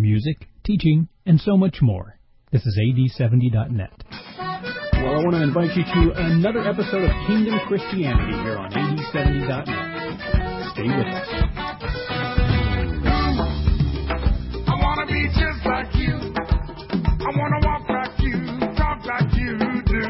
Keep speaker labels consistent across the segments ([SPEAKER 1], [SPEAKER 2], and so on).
[SPEAKER 1] music, teaching, and so much more. This is AD70.net. Well, I want to invite you to another episode of Kingdom Christianity here on AD70.net. Stay with us.
[SPEAKER 2] I want to be just like you. I want to walk like you, talk like you do.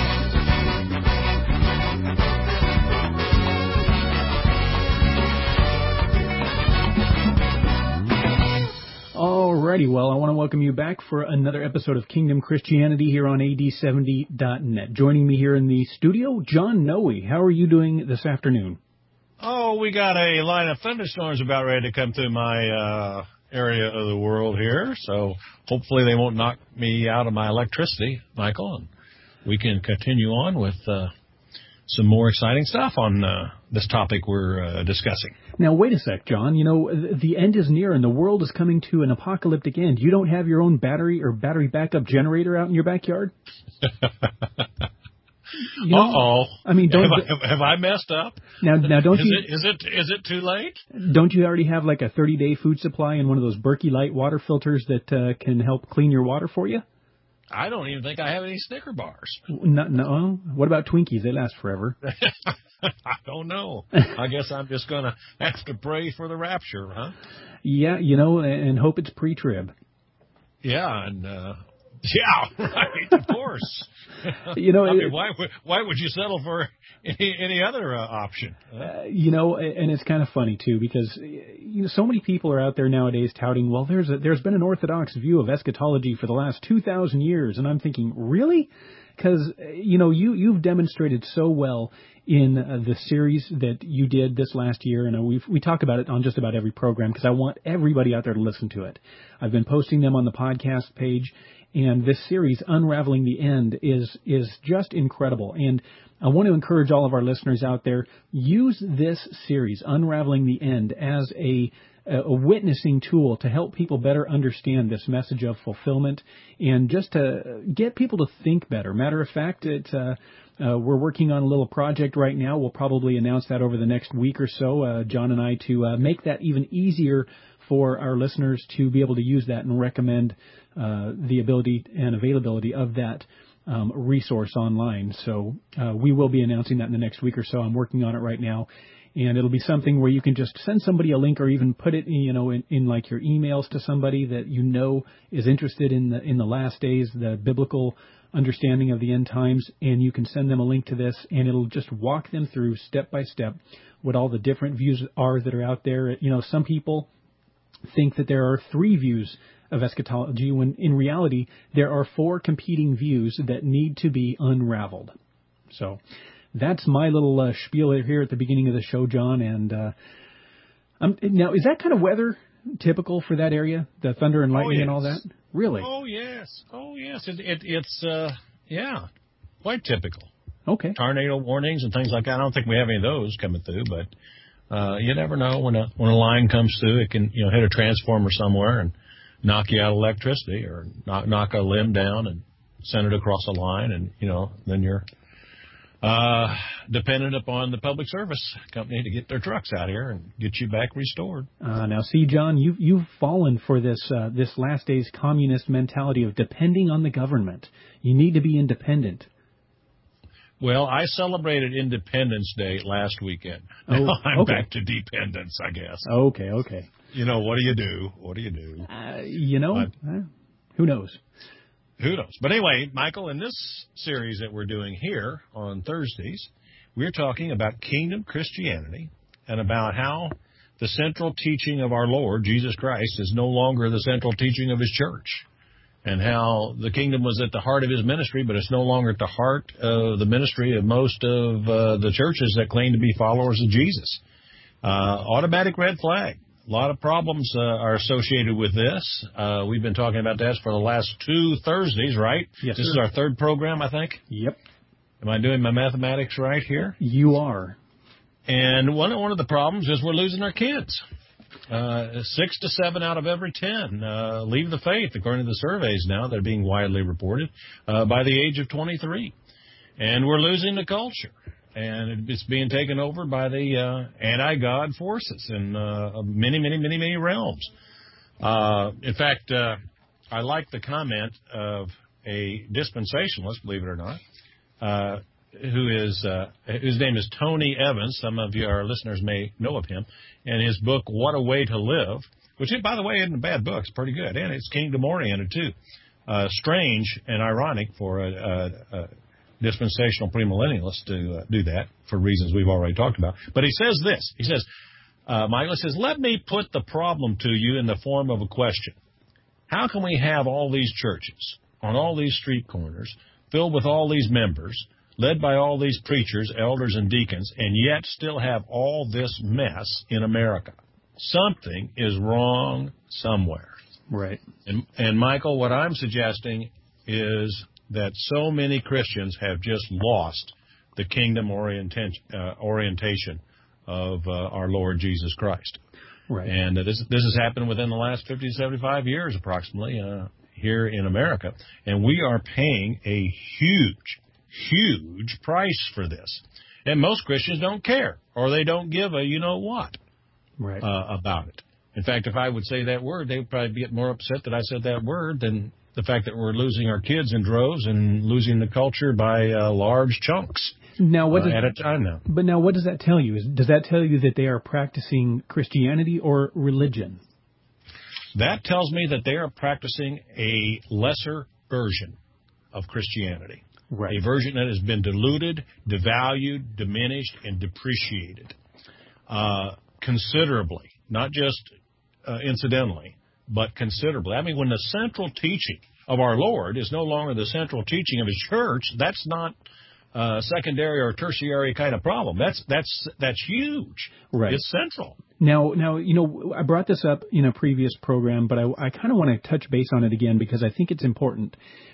[SPEAKER 1] Alrighty, well, I want to welcome you back for another episode of Kingdom Christianity here on AD70.net. Joining me here in the studio, John Noe. How are you doing this afternoon?
[SPEAKER 3] Oh, we got a line of thunderstorms about ready to come through my area of the world here, so hopefully they won't knock me out of my electricity, Michael, and we can continue on with some more exciting stuff on this topic we're discussing.
[SPEAKER 1] Now, wait a sec, John. You know, the end is near and the world is coming to an apocalyptic end. You don't have your own battery or battery backup generator out in your backyard? You know,
[SPEAKER 3] uh-oh.
[SPEAKER 1] I mean,
[SPEAKER 3] have I messed up?
[SPEAKER 1] Now, don't you?
[SPEAKER 3] Is it too late?
[SPEAKER 1] Don't you already have like a 30-day food supply and one of those Berkey Light water filters that can help clean your water for you?
[SPEAKER 3] I don't even think I have any Snicker bars.
[SPEAKER 1] No. What about Twinkies? They last forever.
[SPEAKER 3] I don't know. I guess I'm just going to have to pray for the rapture, huh?
[SPEAKER 1] Yeah, you know, and hope it's pre-trib.
[SPEAKER 3] Yeah, and yeah, right, of course.
[SPEAKER 1] You know,
[SPEAKER 3] I mean, why would you settle for any other option?
[SPEAKER 1] You know, and it's kind of funny too because you know so many people are out there nowadays touting, well, there's been an orthodox view of eschatology for the last 2,000 years, and I'm thinking, really? Because you know you've demonstrated so well in the series that you did this last year, and we talk about it on just about every program because I want everybody out there to listen to it. I've been posting them on the podcast page. And this series, Unraveling the End, is just incredible. And I want to encourage all of our listeners out there, use this series, Unraveling the End, as a witnessing tool to help people better understand this message of fulfillment and just to get people to think better. Matter of fact, we're working on a little project right now. We'll probably announce that over the next week or so, John and I, to make that even easier for our listeners to be able to use that and recommend the ability and availability of that resource online. So we will be announcing that in the next week or so. I'm working on it right now. And it'll be something where you can just send somebody a link or even put it, you know, in like your emails to somebody that you know is interested in the last days, the biblical understanding of the end times, and you can send them a link to this, and it'll just walk them through step by step what all the different views are that are out there. You know, some people think that there are 3 views of eschatology, when in reality there are 4 competing views that need to be unraveled. So that's my little spiel here at the beginning of the show, John. And now, is that kind of weather typical for that area, the thunder and lightning and all that? Really?
[SPEAKER 3] Oh, yes. It's quite typical.
[SPEAKER 1] Okay.
[SPEAKER 3] Tornado warnings and things like that. I don't think we have any of those coming through, but you never know when a line comes through. It can hit a transformer somewhere and knock you out of electricity, or knock a limb down and send it across a line, and then you're dependent upon the public service company to get their trucks out here and get you back restored.
[SPEAKER 1] Now, see, John, you've fallen for this last days communist mentality of depending on the government. You need to be independent.
[SPEAKER 3] Well, I celebrated Independence Day last weekend.
[SPEAKER 1] Oh,
[SPEAKER 3] I'm
[SPEAKER 1] okay.
[SPEAKER 3] back to dependence, I guess.
[SPEAKER 1] Okay.
[SPEAKER 3] What do you do?
[SPEAKER 1] Who knows?
[SPEAKER 3] Who knows? But anyway, Michael, in this series that we're doing here on Thursdays, we're talking about kingdom Christianity and about how the central teaching of our Lord, Jesus Christ, is no longer the central teaching of his church, and how the kingdom was at the heart of his ministry, but it's no longer at the heart of the ministry of most of the churches that claim to be followers of Jesus. Automatic red flag. A lot of problems are associated with this. We've been talking about that for the last 2 Thursdays, right?
[SPEAKER 1] Yes,
[SPEAKER 3] This
[SPEAKER 1] sir.
[SPEAKER 3] is our 3rd program, I think.
[SPEAKER 1] Yep.
[SPEAKER 3] Am I doing my mathematics right here?
[SPEAKER 1] You are.
[SPEAKER 3] And one of the problems is we're losing our kids. 6 to 7 out of every 10 leave the faith, according to the surveys now that are being widely reported, by the age of 23. And we're losing the culture. And it's being taken over by the anti-God forces in many realms. In fact, I like the comment of a dispensationalist, believe it or not, whose name is Tony Evans. Some of our listeners may know of him. And his book, What a Way to Live, which, by the way, isn't a bad book. It's pretty good. And it's kingdom-oriented, too. Strange and ironic for a dispensational premillennialist to do that for reasons we've already talked about. But he says this. He says, Michael says, let me put the problem to you in the form of a question. How can we have all these churches on all these street corners filled with all these members, led by all these preachers, elders, and deacons, and yet still have all this mess in America? Something is wrong somewhere.
[SPEAKER 1] Right.
[SPEAKER 3] And Michael, what I'm suggesting is that so many Christians have just lost the kingdom orientation of our Lord Jesus Christ.
[SPEAKER 1] Right.
[SPEAKER 3] And this has happened within the last 50 to 75 years approximately here in America. And we are paying a huge price for this. And most Christians don't care, or they don't give a you-know-what about it. In fact, if I would say that word, they would probably get more upset that I said that word than the fact that we're losing our kids in droves and losing the culture by large chunks.
[SPEAKER 1] Now, at
[SPEAKER 3] a time now.
[SPEAKER 1] But now, what does that tell you? Does that tell you that they are practicing Christianity or religion?
[SPEAKER 3] That tells me that they are practicing a lesser version of Christianity.
[SPEAKER 1] Right.
[SPEAKER 3] A version that has been diluted, devalued, diminished, and depreciated considerably, not just incidentally, but considerably. I mean, when the central teaching of our Lord is no longer the central teaching of His church, that's not secondary or tertiary kind of problem. That's huge.
[SPEAKER 1] Right.
[SPEAKER 3] It's central.
[SPEAKER 1] Now, I brought this up in a previous program, but I kind of want to touch base on it again because I think it's important.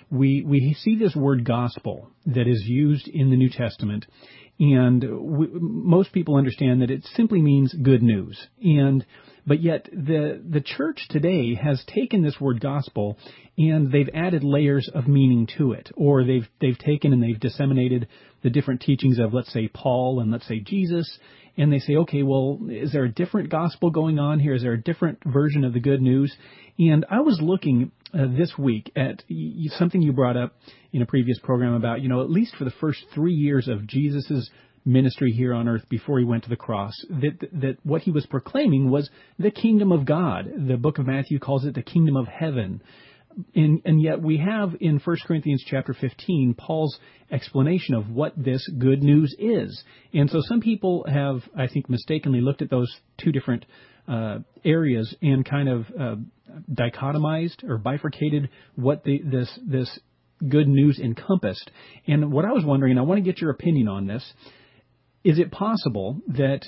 [SPEAKER 1] We see this word gospel that is used in the New Testament, and most people understand that it simply means good news. But yet the church today has taken this word gospel and they've added layers of meaning to it, or they've taken and they've disseminated the different teachings of, let's say, Paul and let's say Jesus, and they say, okay, well, is there a different gospel going on here? Is there a different version of the good news? And I was looking this week at something you brought up in a previous program about, at least for the first 3 years of Jesus's ministry here on earth before he went to the cross, that what he was proclaiming was the kingdom of God. The book of Matthew calls it the kingdom of heaven. And yet we have in 1 Corinthians chapter 15, Paul's explanation of what this good news is. And so some people have, I think, mistakenly looked at those two different areas and kind of dichotomized or bifurcated what this good news encompassed. And what I was wondering, and I want to get your opinion on this, is it possible that,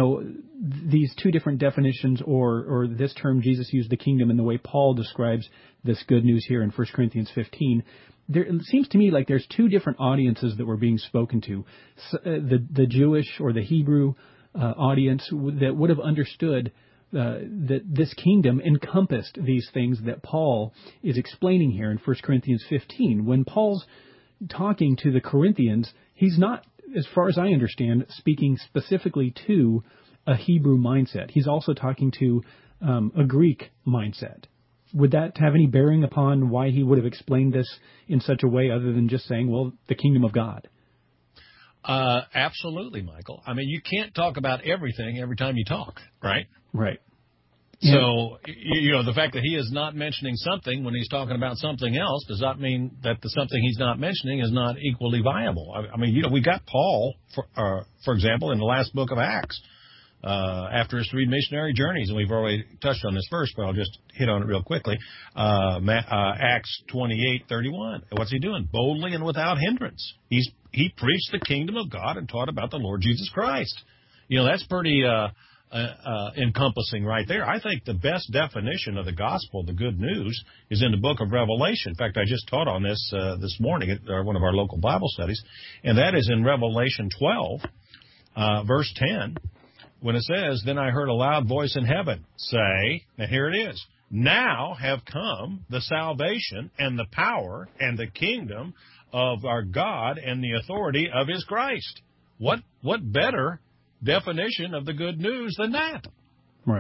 [SPEAKER 1] these two different definitions or this term Jesus used, the kingdom, and the way Paul describes this good news here in 1 Corinthians 15, it seems to me like there's two different audiences that were being spoken to. The Jewish or the Hebrew audience that would have understood that this kingdom encompassed these things that Paul is explaining here in 1 Corinthians 15. When Paul's talking to the Corinthians, he's not, as far as I understand, speaking specifically to a Hebrew mindset. He's also talking to a Greek mindset. Would that have any bearing upon why he would have explained this in such a way other than just saying, well, the kingdom of God?
[SPEAKER 3] Absolutely, Michael. I mean, you can't talk about everything every time you talk, right?
[SPEAKER 1] Right.
[SPEAKER 3] So, the fact that he is not mentioning something when he's talking about something else does not mean that the something he's not mentioning is not equally viable. I mean, we got Paul, for example, in the last book of Acts, after his 3 missionary journeys, and we've already touched on this verse, but I'll just hit on it real quickly. Acts 28:31. What's he doing? Boldly and without hindrance. He preached the kingdom of God and taught about the Lord Jesus Christ. That's pretty encompassing right there. I think the best definition of the gospel, the good news, is in the book of Revelation. In fact, I just taught on this this morning at one of our local Bible studies, and that is in Revelation 12, verse 10, when it says, "Then I heard a loud voice in heaven say," and here it is, "Now have come the salvation and the power and the kingdom of our God and the authority of His Christ." What better definition of the good news than that?
[SPEAKER 1] Right.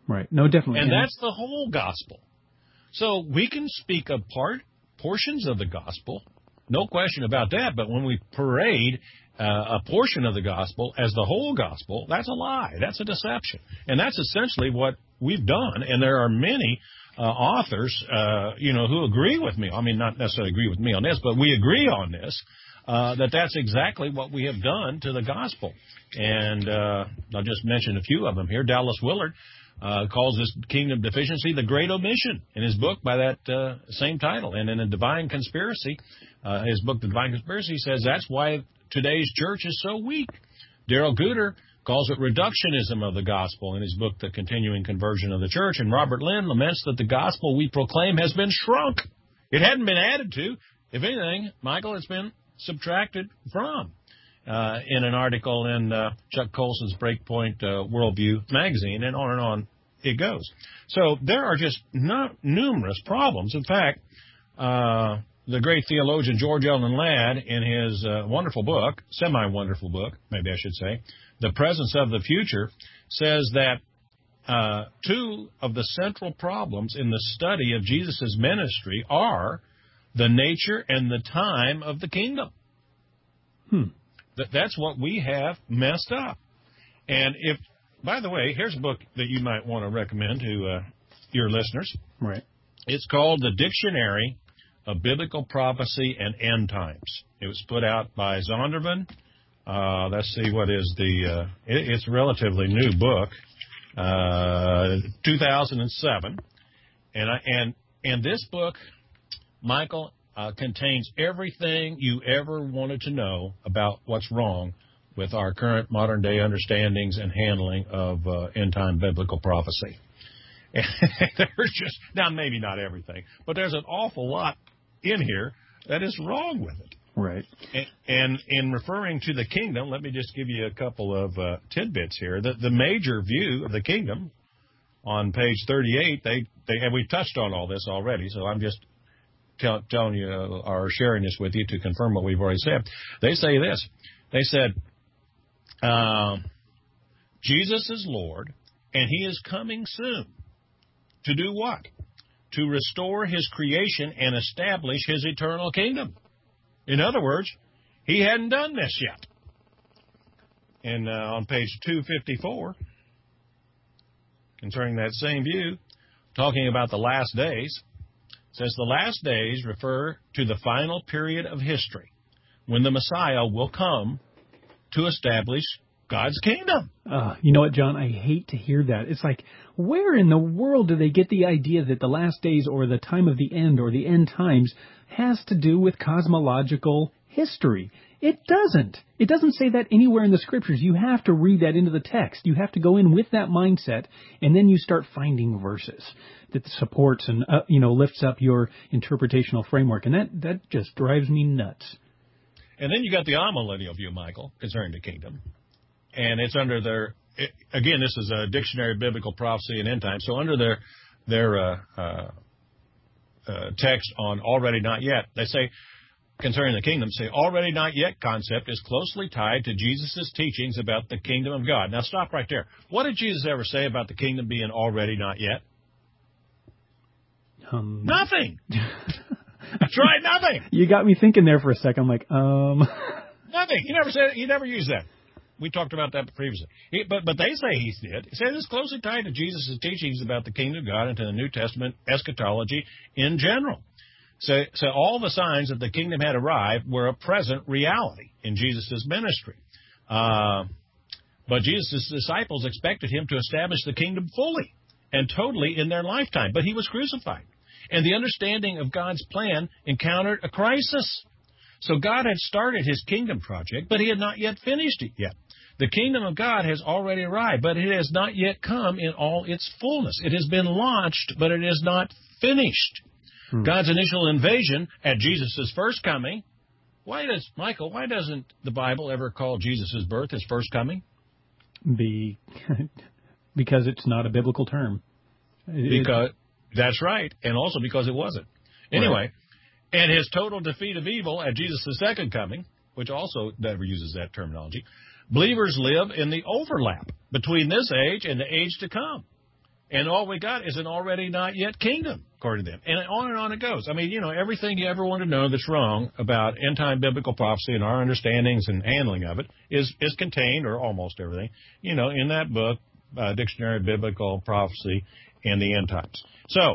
[SPEAKER 1] Right. No, definitely.
[SPEAKER 3] And that's the whole gospel. So we can speak of portions of the gospel, no question about that. But when we parade a portion of the gospel as the whole gospel, that's a lie. That's a deception. And that's essentially what we've done. And there are many authors, who agree with me. I mean, not necessarily agree with me on this, but we agree on this, that's exactly what we have done to the gospel. And I'll just mention a few of them here. Dallas Willard calls this kingdom deficiency the great omission in his book by that same title. And in A Divine Conspiracy, his book, The Divine Conspiracy, says that's why today's church is so weak. Darrell Guter calls it reductionism of the gospel in his book, The Continuing Conversion of the Church. And Robert Lynn laments that the gospel we proclaim has been shrunk. It hadn't been added to. If anything, Michael, it's been subtracted from. In an article in Chuck Colson's Breakpoint Worldview magazine, and on it goes. So there are just numerous problems. In fact, the great theologian George Eldon Ladd, in his wonderful book, semi-wonderful book, maybe I should say, The Presence of the Future, says that two of the central problems in the study of Jesus' ministry are the nature and the time of the kingdom. That's what we have messed up. And if, by the way, here's a book that you might want to recommend to your listeners.
[SPEAKER 1] Right.
[SPEAKER 3] It's called The Dictionary of Biblical Prophecy and End Times. It was put out by Zondervan. Let's see, what is it's a relatively new book, 2007. And this book, Michael, contains everything you ever wanted to know about what's wrong with our current modern-day understandings and handling of end-time biblical prophecy. And there's just, now maybe not everything, but there's an awful lot in here that is wrong with it.
[SPEAKER 1] Right.
[SPEAKER 3] And in referring to the kingdom, let me just give you a couple of tidbits here. The major view of the kingdom on page 38, and we touched on all this already, so I'm just telling you or sharing this with you to confirm what we've already said. They say this. They said, Jesus is Lord, and he is coming soon. To do what? To restore his creation and establish his eternal kingdom. In other words, he hadn't done this yet. And on page 254, concerning that same view, talking about the last days, says the last days refer to the final period of history when the Messiah will come to establish God's kingdom.
[SPEAKER 1] You know what, John? I hate to hear that. It's like, where in the world do they get the idea that the last days or the time of the end or the end times has to do with cosmological history? It doesn't. It doesn't say that anywhere in the scriptures. You have to read that into the text. You have to go in with that mindset, and then you start finding verses that supports and lifts up your interpretational framework, and that just drives me nuts.
[SPEAKER 3] And then you got the amillennial view, Michael, concerning the kingdom, and it's under their. Again, this is a dictionary of biblical prophecy and end time. So under their text on already not yet, they say, concerning the kingdom, say already not yet concept is closely tied to Jesus' teachings about the kingdom of God. Now stop right there. What did Jesus ever say about the kingdom being already not yet? Nothing. That's right, nothing.
[SPEAKER 1] You got me thinking there for a second. I'm like,
[SPEAKER 3] Nothing. He never said. He never used that. We talked about that previously. But they say he did. He says it's closely tied to Jesus' teachings about the kingdom of God and to the New Testament eschatology in general. So all the signs that the kingdom had arrived were a present reality in Jesus' ministry. But Jesus' disciples expected him to establish the kingdom fully and totally in their lifetime. But he was crucified. And the understanding of God's plan encountered a crisis. So God had started his kingdom project, but he had not yet finished it yet. The kingdom of God has already arrived, but it has not yet come in all its fullness. It has been launched, but it is not finished. God's initial invasion at Jesus' first coming. Why doesn't the Bible ever call Jesus' birth his first coming?
[SPEAKER 1] Because it's not a biblical term.
[SPEAKER 3] That's right, and also because it wasn't. Anyway, and his total defeat of evil at Jesus' second coming, which also never uses that terminology, believers live in the overlap between this age and the age to come. And all we got is an already not yet kingdom, according to them. And on it goes. I mean, everything you ever want to know that's wrong about end-time biblical prophecy and our understandings and handling of it is contained, or almost everything, in that book, Dictionary of Biblical Prophecy and the End Times. So,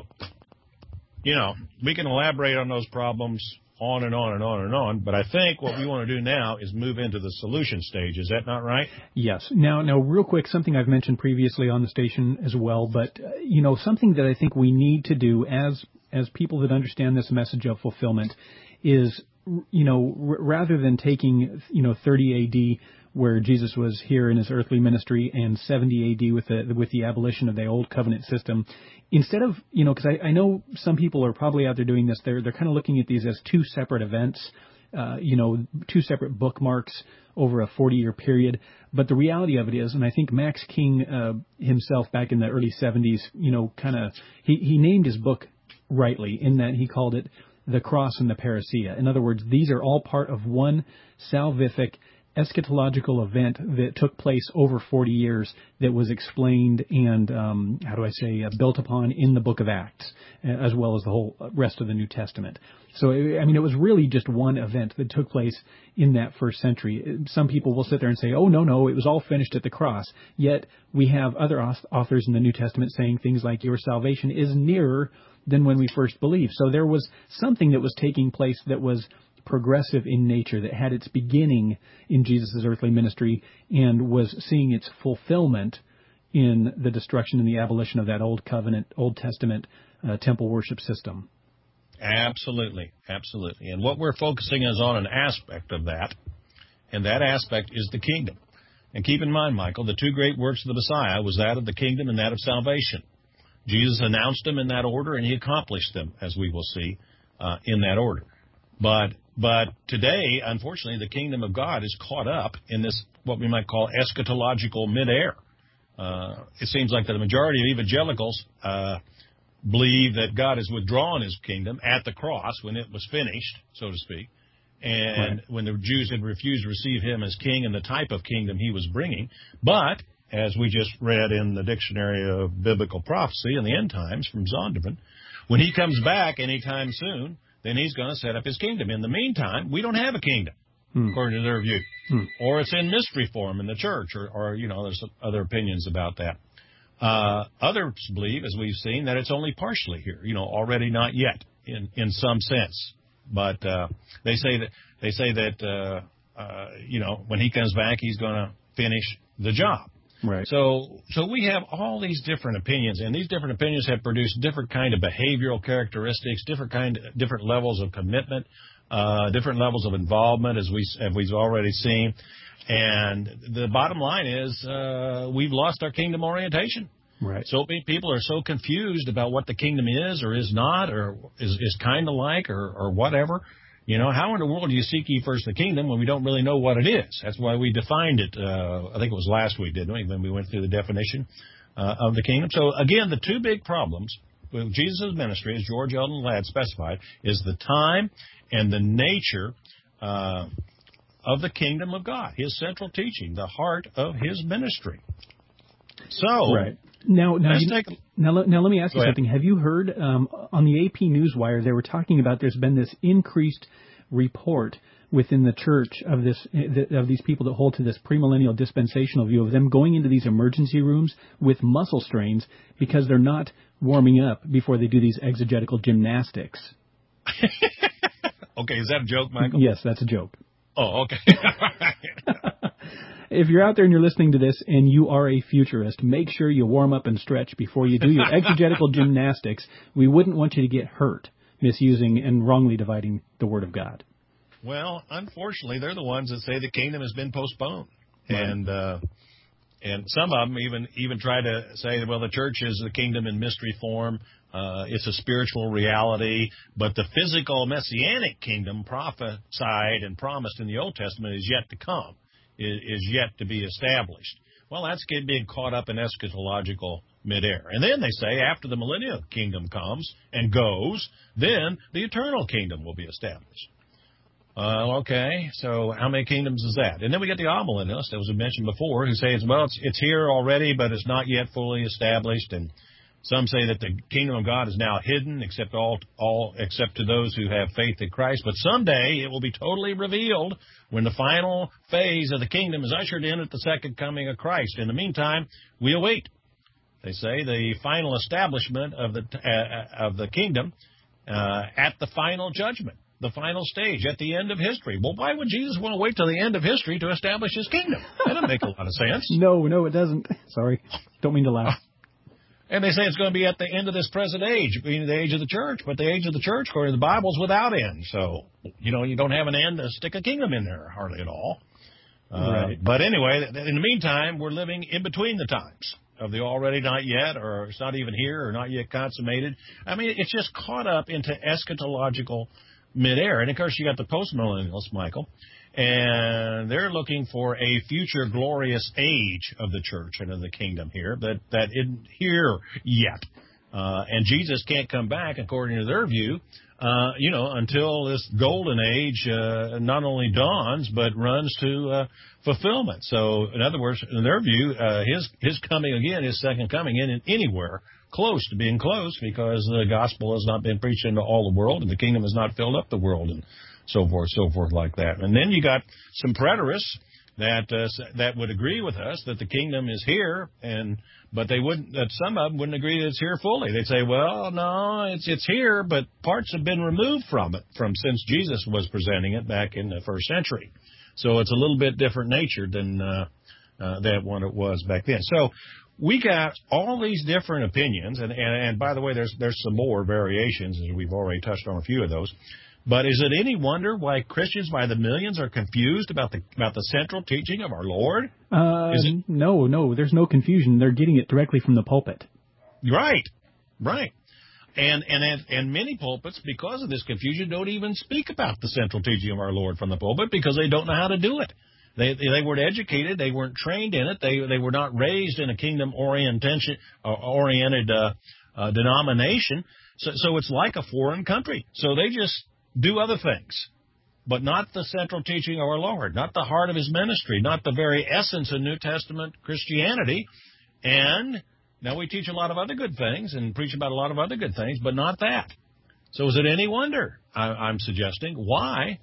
[SPEAKER 3] we can elaborate on those problems on and on and on and on, but I think what we want to do now is move into the solution stage. Is that not right?
[SPEAKER 1] Yes. Now, real quick, something I've mentioned previously on the station as well, but, something that I think we need to do as people that understand this message of fulfillment is, rather than taking, 30 AD, where Jesus was here in his earthly ministry, and 70 AD with the abolition of the old covenant system, instead of, because I know some people are probably out there doing this, they're kind of looking at these as two separate events, two separate bookmarks over a 40-year period. But the reality of it is, and I think Max King himself back in the early 70s, he named his book rightly in that he called it The Cross and the Parousia. In other words, these are all part of one salvific eschatological event that took place over 40 years that was explained and, built upon in the book of Acts, as well as the whole rest of the New Testament. So, it was really just one event that took place in that first century. Some people will sit there and say, oh, no, it was all finished at the cross. Yet we have other authors in the New Testament saying things like your salvation is nearer than when we first believed. So there was something that was taking place that was progressive in nature, that had its beginning in Jesus' earthly ministry and was seeing its fulfillment in the destruction and the abolition of that old covenant, Old Testament temple worship system.
[SPEAKER 3] Absolutely. And what we're focusing is on an aspect of that, and that aspect is the kingdom. And keep in mind, Michael, the two great works of the Messiah was that of the kingdom and that of salvation. Jesus announced them in that order, and he accomplished them, as we will see, in that order. But today, unfortunately, the kingdom of God is caught up in this, what we might call eschatological midair. It seems like the majority of evangelicals believe that God has withdrawn his kingdom at the cross when it was finished, so to speak, and when the Jews had refused to receive him as king and the type of kingdom he was bringing. But, as we just read in the Dictionary of Biblical Prophecy in the End Times from Zondervan, when he comes back anytime soon, then he's going to set up his kingdom. In the meantime, we don't have a kingdom, according to their view. Or it's in mystery form in the church, or there's other opinions about that. Others believe, as we've seen, that it's only partially here, already not yet, in some sense. But they say that when he comes back, he's going to finish the job.
[SPEAKER 1] Right.
[SPEAKER 3] So we have all these different opinions, and these different opinions have produced different kind of behavioral characteristics, different levels of commitment, different levels of involvement, as we've already seen. And the bottom line is we've lost our kingdom orientation.
[SPEAKER 1] Right.
[SPEAKER 3] So people are so confused about what the kingdom is or is not, or is kind of like, or whatever. How in the world do you seek ye first the kingdom when we don't really know what it is? That's why we defined it, I think it was last week, didn't we, when we went through the definition of the kingdom. So, again, the two big problems with Jesus' ministry, as George Eldon Ladd specified, is the time and the nature of the kingdom of God, his central teaching, the heart of his ministry. So,
[SPEAKER 1] right. Now, let me ask you
[SPEAKER 3] Go
[SPEAKER 1] something.
[SPEAKER 3] ahead.
[SPEAKER 1] Have you heard on the AP Newswire they were talking about there's been this increased report within the church of these people that hold to this premillennial dispensational view of them going into these emergency rooms with muscle strains because they're not warming up before they do these exegetical gymnastics.
[SPEAKER 3] Okay, is that a joke, Michael?
[SPEAKER 1] Yes, that's a joke.
[SPEAKER 3] Oh, okay.
[SPEAKER 1] If you're out there and you're listening to this and you are a futurist, make sure you warm up and stretch before you do your exegetical gymnastics. We wouldn't want you to get hurt misusing and wrongly dividing the Word of God.
[SPEAKER 3] Well, unfortunately, they're the ones that say the kingdom has been postponed. Right. And some of them even try to say, well, the church is the kingdom in mystery form. It's a spiritual reality, but the physical messianic kingdom prophesied and promised in the Old Testament is yet to come. Is yet to be established. Well, that's being caught up in eschatological midair. And then they say after the millennial kingdom comes and goes, then the eternal kingdom will be established. Okay, so how many kingdoms is that? And then we get the amillennialists, that was mentioned before, who say, it's here already, but it's not yet fully established. And Some say that the kingdom of God is now hidden, except except to those who have faith in Christ. But someday it will be totally revealed when the final phase of the kingdom is ushered in at the second coming of Christ. In the meantime, we await. They say the final establishment of the kingdom at the final judgment, the final stage, at the end of history. Well, why would Jesus want to wait till the end of history to establish his kingdom? That doesn't make a lot of sense.
[SPEAKER 1] No, it doesn't. Sorry. Don't mean to laugh.
[SPEAKER 3] And they say it's going to be at the end of this present age, meaning the age of the church. But the age of the church, according to the Bible, is without end. So, you don't have an end to stick a kingdom in there, hardly at all.
[SPEAKER 1] Right.
[SPEAKER 3] But anyway, in the meantime, we're living in between the times of the already not yet, or it's not even here, or not yet consummated. I mean, it's just caught up into eschatological midair. And, of course, you got the post-millennialists, Michael, and they're looking for a future glorious age of the church and of the kingdom here that isn't here yet. And Jesus can't come back, according to their view, until this golden age not only dawns but runs to fulfillment. So, in other words, in their view, his coming again, his second coming, isn't anywhere close to being close, because the gospel has not been preached into all the world, and the kingdom has not filled up the world, and so forth like that. And then you got some preterists that would agree with us that the kingdom is here, but they wouldn't. That some of them wouldn't agree that it's here fully. They'd say, well, no, it's here, but parts have been removed from it since Jesus was presenting it back in the first century. So it's a little bit different nature than what it was back then. So we got all these different opinions, and by the way, there's some more variations, as we've already touched on a few of those. But is it any wonder why Christians by the millions are confused about the central teaching of our Lord?
[SPEAKER 1] No, there's no confusion. They're getting it directly from the pulpit.
[SPEAKER 3] Right. And many pulpits, because of this confusion, don't even speak about the central teaching of our Lord from the pulpit, because they don't know how to do it. They weren't educated. They weren't trained in it. They were not raised in a kingdom-oriented denomination. So it's like a foreign country. So they just do other things, but not the central teaching of our Lord, not the heart of his ministry, not the very essence of New Testament Christianity. And now we teach a lot of other good things and preach about a lot of other good things, but not that. So is it any wonder, I'm suggesting, why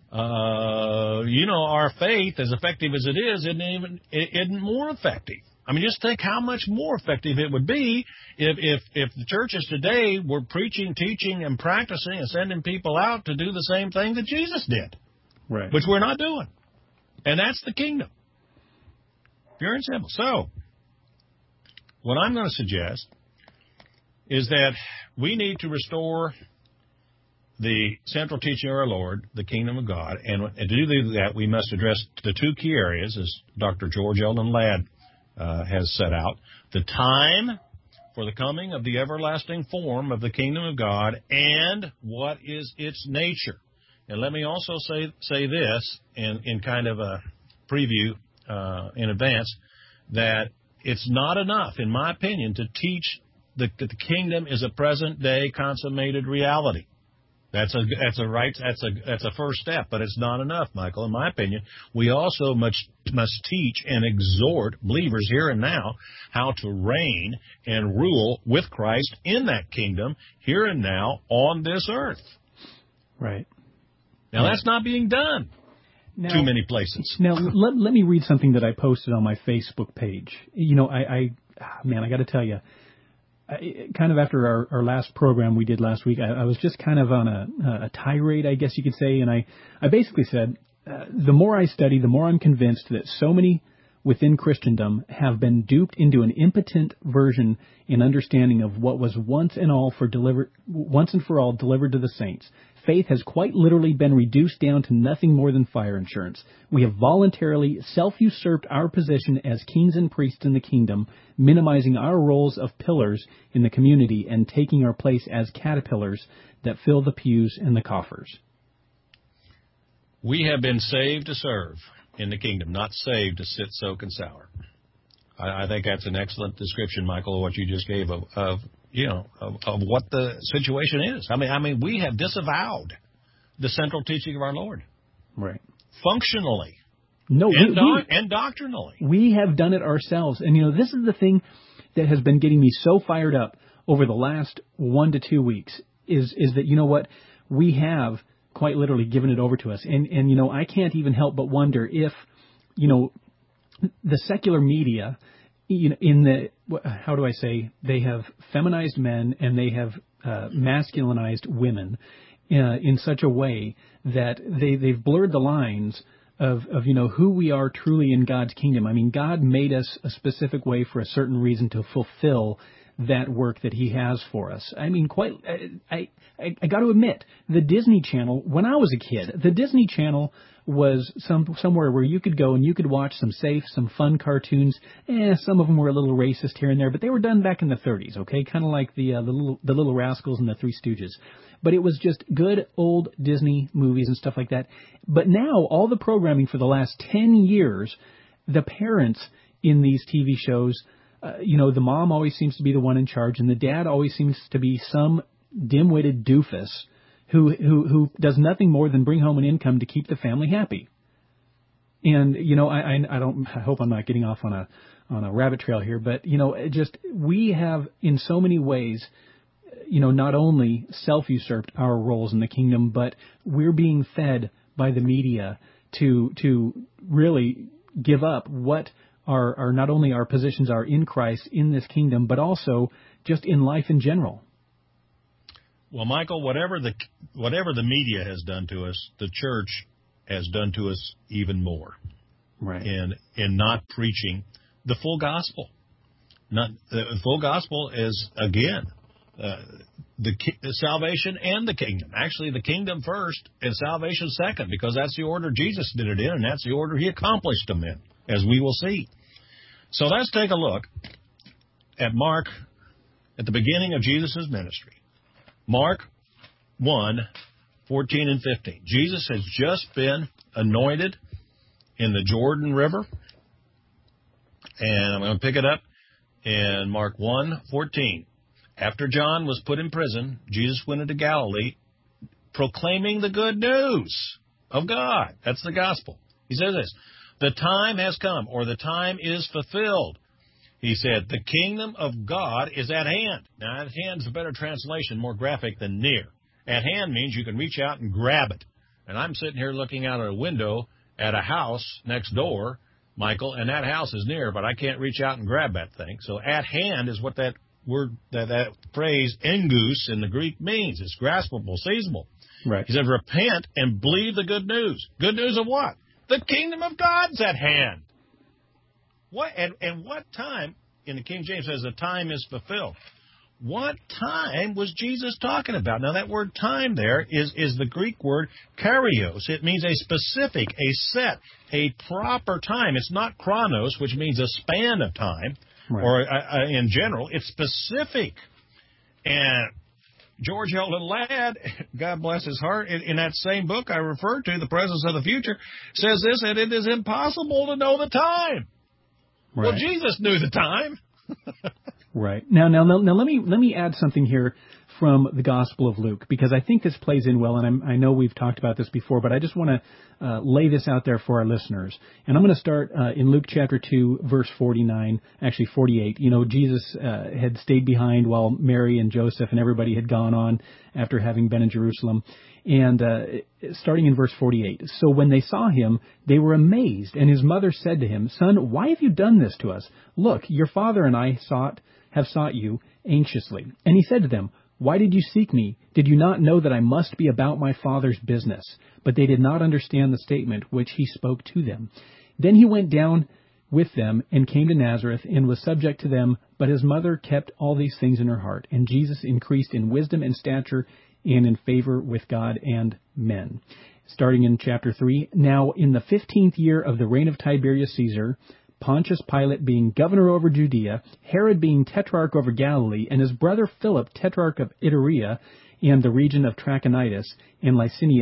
[SPEAKER 3] our faith, as effective as it is, isn't more effective? I mean, just think how much more effective it would be if the churches today were preaching, teaching, and practicing and sending people out to do the same thing that Jesus did,
[SPEAKER 1] right?
[SPEAKER 3] Which we're not doing. And that's the kingdom. Pure and simple. So, what I'm going to suggest is that we need to restore the central teaching of our Lord, the kingdom of God, and to do that, we must address the two key areas, as Dr. George Eldon Ladd has set out: the time for the coming of the everlasting form of the kingdom of God, and what is its nature. And let me also say this in kind of a preview in advance, that it's not enough, in my opinion, to teach that the kingdom is a present-day consummated reality. That's a first step, but it's not enough, Michael. In my opinion, we also must teach and exhort believers here and now how to reign and rule with Christ in that kingdom here and now on this earth.
[SPEAKER 1] Right.
[SPEAKER 3] Now, that's not being done too many places.
[SPEAKER 1] Now, let me read something that I posted on my Facebook page. I got to tell you, kind of after our last program we did last week, I was just kind of on a tirade, I guess you could say, and I basically said, the more I study, the more I'm convinced that so many within Christendom have been duped into an impotent version in understanding of what was once and for all delivered to the saints. Faith has quite literally been reduced down to nothing more than fire insurance. We have voluntarily self-usurped our position as kings and priests in the kingdom, minimizing our roles of pillars in the community and taking our place as caterpillars that fill the pews and the coffers.
[SPEAKER 3] We have been saved to serve in the kingdom, not saved to sit, soak, and sour. I think that's an excellent description, Michael, of what you just gave of what the situation is. I mean, we have disavowed the central teaching of our Lord.
[SPEAKER 1] Right.
[SPEAKER 3] Functionally.
[SPEAKER 1] No,
[SPEAKER 3] and doctrinally.
[SPEAKER 1] We have done it ourselves. And, this is the thing that has been getting me so fired up over the last 1 to 2 weeks is that, you know what, we have quite literally given it over to us. And you know, I can't even help but wonder if, you know, the secular media, you know, in the, how do I say, they have feminized men and they have masculinized women in such a way that they've blurred the lines of, you know, who we are truly in God's kingdom. I mean, God made us a specific way for a certain reason to fulfill that work that he has for us. I mean, I got to admit, the Disney Channel, when I was a kid, the Disney Channel was somewhere where you could go and you could watch some safe, some fun cartoons. Some of them were a little racist here and there, but they were done back in the 30s, okay? Kind of like the Little Rascals and the Three Stooges. But it was just good old Disney movies and stuff like that. But now, all the programming for the last 10 years, the parents in these TV shows, you know, the mom always seems to be the one in charge, and the dad always seems to be some dim-witted doofus who does nothing more than bring home an income to keep the family happy. And, you know, I hope I'm not getting off on a rabbit trail here, but, you know, we have in so many ways, you know, not only self-usurped our roles in the kingdom, but we're being fed by the media to really give up what our not only our positions are in Christ in this kingdom, but also just in life in general.
[SPEAKER 3] Well, Michael, whatever the media has done to us, the church has done to us even more.
[SPEAKER 1] Right.
[SPEAKER 3] In not preaching the full gospel. The full gospel is, again, the salvation and the kingdom. Actually, the kingdom first and salvation second, because that's the order Jesus did it in, and that's the order he accomplished them in, as we will see. So let's take a look at Mark at the beginning of Jesus' ministry. Mark 1, 14 and 15. Jesus has just been anointed in the Jordan River. And I'm going to pick it up in Mark 1, 14. After John was put in prison, Jesus went into Galilee proclaiming the good news of God. That's the gospel. He says this, the time has come, or the time is fulfilled. He said, the kingdom of God is at hand. Now, at hand is a better translation, more graphic than near. At hand means you can reach out and grab it. And I'm sitting here looking out of a window at a house next door, Michael, and that house is near, but I can't reach out and grab that thing. So at hand is what that word, that phrase, engus in the Greek means. It's graspable, seizable.
[SPEAKER 1] Right.
[SPEAKER 3] He said, repent and believe the good news. Good news of what? The kingdom of God's at hand. What and what time, in the King James says the time is fulfilled. What time was Jesus talking about? Now that word time there is the Greek word kairos. It means a specific, a set, a proper time. It's not chronos, which means a span of time, right, or in general. It's specific. And George Hilton Ladd, God bless his heart, in that same book I referred to, The Presence of the Future, says this, and it is impossible to know the time. Right. Well, Jesus knew the time.
[SPEAKER 1] Right. Now let me add something here from the Gospel of Luke, because I think this plays in well, and I know we've talked about this before, but I just want to lay this out there for our listeners. And I'm going to start in Luke chapter 2, verse 49, actually 48. You know, Jesus had stayed behind while Mary and Joseph and everybody had gone on after having been in Jerusalem. And starting in verse 48, so when they saw him, they were amazed, and his mother said to him, Son, why have you done this to us? Look, your father and I have sought you anxiously. And he said to them, Why did you seek me? Did you not know that I must be about my Father's business? But they did not understand the statement which he spoke to them. Then he went down with them and came to Nazareth and was subject to them, but his mother kept all these things in her heart. And Jesus increased in wisdom and stature and in favor with God and men. Starting in chapter 3, now in the 15th year of the reign of Tiberius Caesar, Pontius Pilate being governor over Judea, Herod being tetrarch over Galilee, and his brother Philip tetrarch of Iturea and the region of Trachonitis, and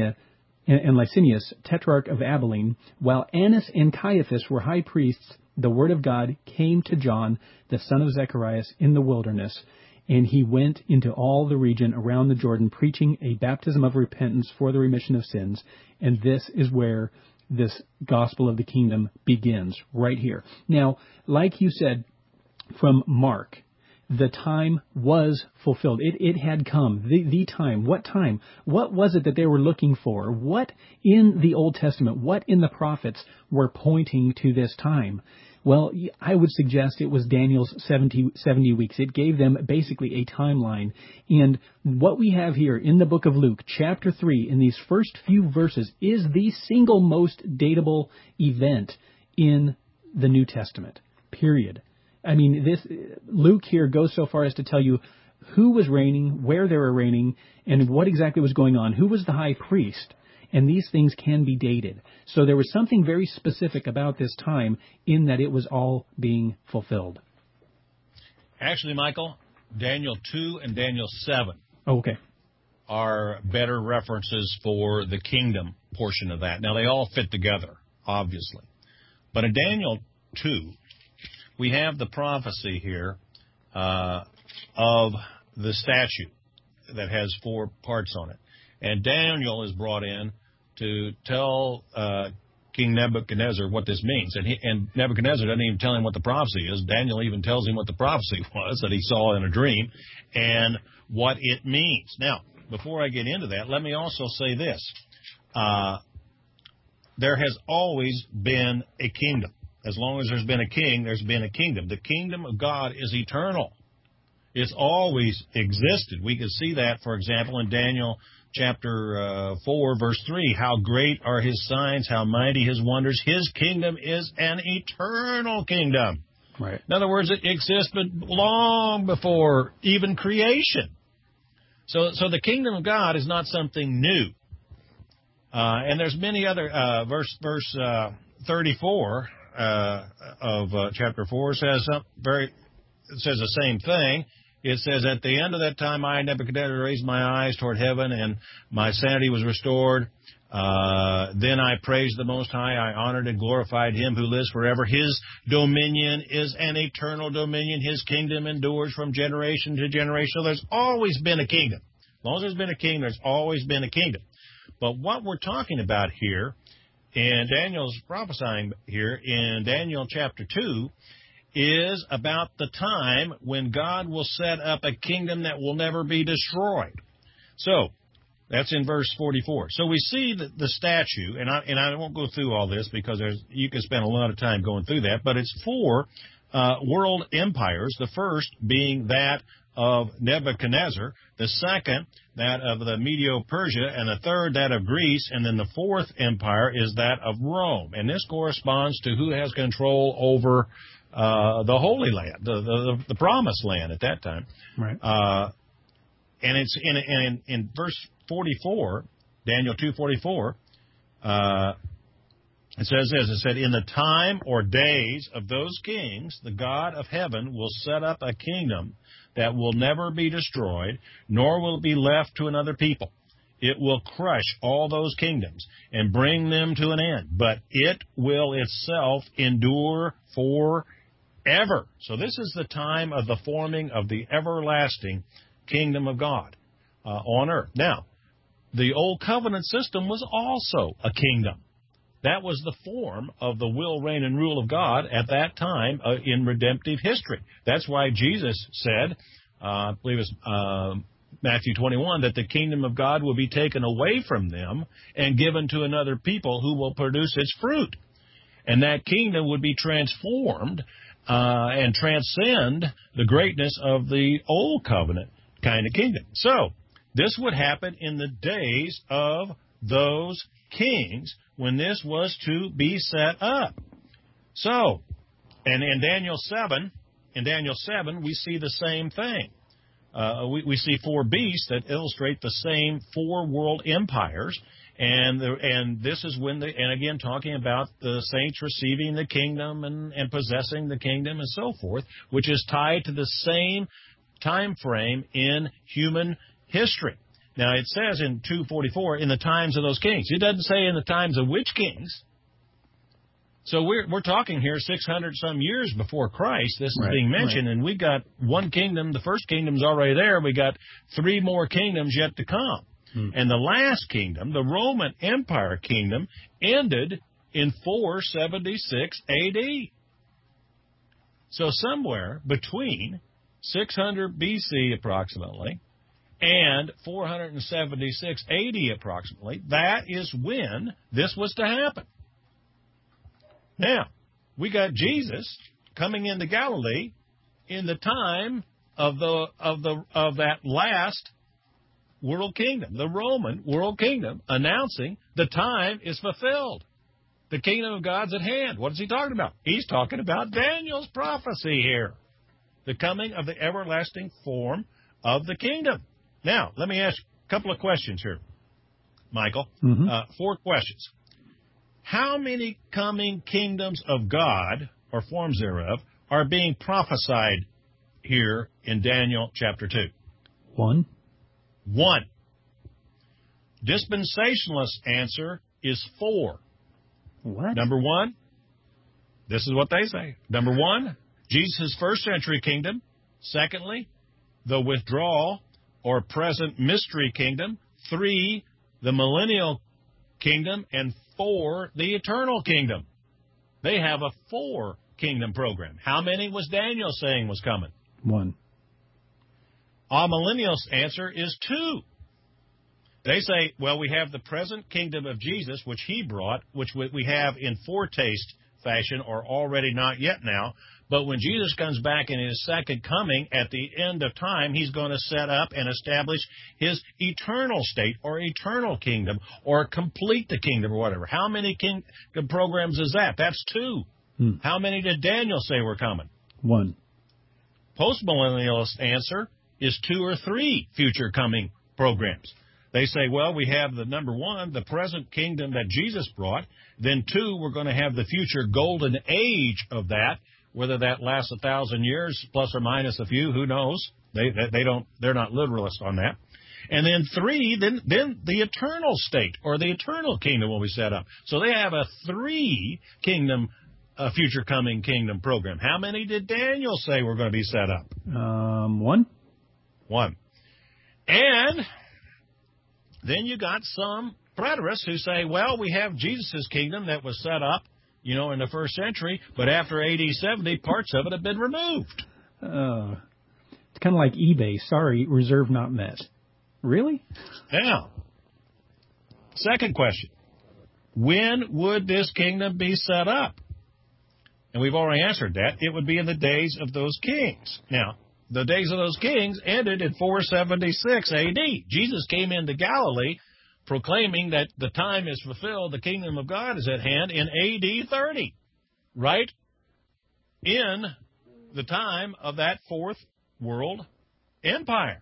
[SPEAKER 1] Licinius tetrarch of Abilene, while Annas and Caiaphas were high priests, the word of God came to John, the son of Zacharias, in the wilderness, and he went into all the region around the Jordan, preaching a baptism of repentance for the remission of sins. And this is where this gospel of the kingdom begins, right here. Now, like you said from Mark, the time was fulfilled. It had come. The time. What time? What was it that they were looking for? What in the Old Testament, what in the prophets were pointing to this time? Well, I would suggest it was Daniel's 70 weeks. It gave them basically a timeline. And what we have here in the book of Luke, chapter 3, in these first few verses, is the single most datable event in the New Testament, period. I mean, Luke here goes so far as to tell you who was reigning, where they were reigning, and what exactly was going on, who was the high priest. And these things can be dated. So there was something very specific about this time in that it was all being fulfilled.
[SPEAKER 3] Actually, Michael, Daniel 2 and Daniel 7 are better references for the kingdom portion of that. Now, they all fit together, obviously. But in Daniel 2, we have the prophecy here of the statue that has 4 parts on it. And Daniel is brought in to tell King Nebuchadnezzar what this means. And Nebuchadnezzar doesn't even tell him what the prophecy is. Daniel even tells him what the prophecy was that he saw in a dream and what it means. Now, before I get into that, let me also say this. There has always been a kingdom. As long as there's been a king, there's been a kingdom. The kingdom of God is eternal. It's always existed. We can see that, for example, in Daniel chapter 4, verse 3. How great are his signs, how mighty his wonders. His kingdom is an eternal kingdom.
[SPEAKER 1] Right.
[SPEAKER 3] In other words, it existed long before even creation. So the kingdom of God is not something new. And there's many other, verse 34 of chapter 4 says the same thing. It says, at the end of that time, I, Nebuchadnezzar, raised my eyes toward heaven, and my sanity was restored. Then I praised the Most High. I honored and glorified him who lives forever. His dominion is an eternal dominion. His kingdom endures from generation to generation. So there's always been a kingdom. As long as there's been a king, there's always been a kingdom. But what we're talking about here, and Daniel's prophesying here in Daniel chapter 2, is about the time when God will set up a kingdom that will never be destroyed. So, that's in verse 44. So we see the statue, and I won't go through all this because you can spend a lot of time going through that, but it's 4 world empires, the first being that of Nebuchadnezzar, the second that of the Medo-Persia, and the third that of Greece, and then the 4th empire is that of Rome. And this corresponds to who has control over the Holy Land, the Promised Land at that time.
[SPEAKER 1] Right.
[SPEAKER 3] And it's in verse 44, Daniel 2:44, it says this, it said, in the time or days of those kings, the God of heaven will set up a kingdom that will never be destroyed, nor will it be left to another people. It will crush all those kingdoms and bring them to an end, but it will itself endure forever. So this is the time of the forming of the everlasting kingdom of God on earth. Now, the old covenant system was also a kingdom. That was the form of the will, reign, and rule of God at that time in redemptive history. That's why Jesus said, I believe it's Matthew 21, that the kingdom of God will be taken away from them and given to another people who will produce its fruit. And that kingdom would be transformed and transcend the greatness of the old covenant kind of kingdom. So this would happen in the days of those kings when this was to be set up. So, and in Daniel 7, we see the same thing. We see 4 beasts that illustrate the same 4 world empires, and this is when and again talking about the saints receiving the kingdom and possessing the kingdom and so forth, which is tied to the same time frame in human history. Now, it says in 2:44, in the times of those kings. It doesn't say in the times of which kings. So we're talking here 600-some years before Christ. This is being mentioned, and we got one kingdom. The first kingdom's already there. We got 3 more kingdoms yet to come. And the last kingdom, the Roman Empire kingdom, ended in 476 A.D. So somewhere between 600 BC approximately, and 476 AD approximately, that is when this was to happen. Now, we got Jesus coming into Galilee in the time of that last world kingdom, the Roman world kingdom, announcing the time is fulfilled. The kingdom of God's at hand. What is he talking about? He's talking about Daniel's prophecy here. The coming of the everlasting form of the kingdom. Now, let me ask a couple of questions here, Michael. 4 questions. How many coming kingdoms of God, or forms thereof, are being prophesied here in Daniel chapter 2?
[SPEAKER 1] 1.
[SPEAKER 3] 1. Dispensationalist answer is 4.
[SPEAKER 1] What?
[SPEAKER 3] Number 1, this is what they say. Number 1, Jesus' first century kingdom. Secondly, the withdrawal or present mystery kingdom. 3, the millennial kingdom. And 4, the eternal kingdom. They have a 4-kingdom program. How many was Daniel saying was coming?
[SPEAKER 1] 1.
[SPEAKER 3] Amillennial's answer is 2. They say, well, we have the present kingdom of Jesus, which he brought, which we have in foretaste fashion, or already not yet now. But when Jesus comes back in his second coming at the end of time, he's going to set up and establish his eternal state or eternal kingdom or complete the kingdom or whatever. How many kingdom programs is that? That's 2. How many did Daniel say were coming?
[SPEAKER 1] 1.
[SPEAKER 3] Postmillennialist answer is 2 or 3 future coming programs. They say, well, we have the number 1, the present kingdom that Jesus brought. Then 2, we're going to have the future golden age of that. Whether that lasts 1,000 years, plus or minus a few, who knows? They're not literalists on that. And then 3, then the eternal state or the eternal kingdom will be set up. So they have a 3-kingdom, future coming kingdom program. How many did Daniel say were going to be set up?
[SPEAKER 1] 1.
[SPEAKER 3] 1. And then you got some preterists who say, well, we have Jesus' kingdom that was set up, in the first century, but after AD 70, parts of it have been removed.
[SPEAKER 1] It's kind of like eBay. Sorry, reserve not met. Really?
[SPEAKER 3] Now, second question. When would this kingdom be set up? And we've already answered that. It would be in the days of those kings. Now, the days of those kings ended in 476 AD. Jesus came into Galilee proclaiming that the time is fulfilled, the kingdom of God is at hand in AD 30, right in the time of that 4th world empire.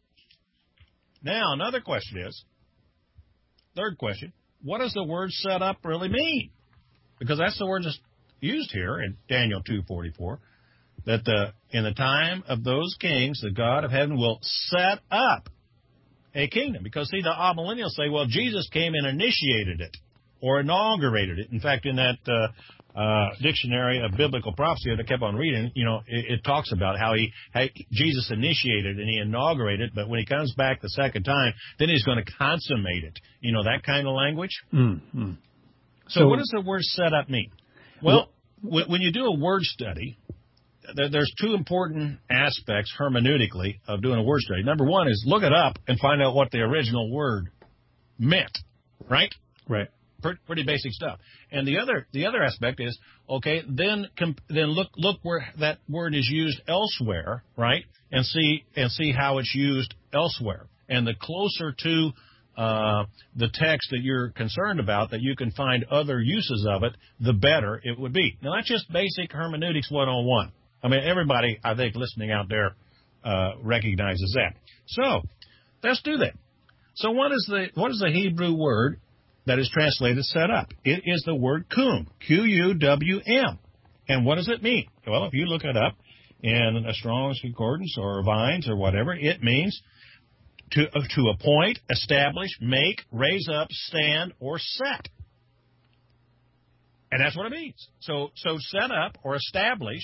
[SPEAKER 3] Now, another question is, third question, what does the word set up really mean? Because that's the word that's used here in Daniel 2:44, that in the time of those kings, the God of heaven will set up a kingdom. Because, see, the amillennials say, well, Jesus came and initiated it or inaugurated it. In fact, in that dictionary of biblical prophecy that I kept on reading, it talks about how Jesus initiated and he inaugurated, but when he comes back the second time, then he's going to consummate it. That kind of language.
[SPEAKER 1] Mm-hmm.
[SPEAKER 3] So what does the word set up mean? Well, when you do a word study, there's 2 important aspects hermeneutically of doing a word study. Number 1 is look it up and find out what the original word meant, right?
[SPEAKER 1] Right.
[SPEAKER 3] Pretty basic stuff. And the other aspect is, okay, then look where that word is used elsewhere, right? And see how it's used elsewhere. And the closer to the text that you're concerned about, that you can find other uses of it, the better it would be. Now, that's just basic hermeneutics 101. I mean, everybody, I think, listening out there recognizes that. So, let's do that. So, what is the Hebrew word that is translated set up? It is the word kum, Q-U-W-M. And what does it mean? Well, if you look it up in a Strong's Concordance or Vines or whatever, it means to appoint, establish, make, raise up, stand, or set. And that's what it means. So set up or establish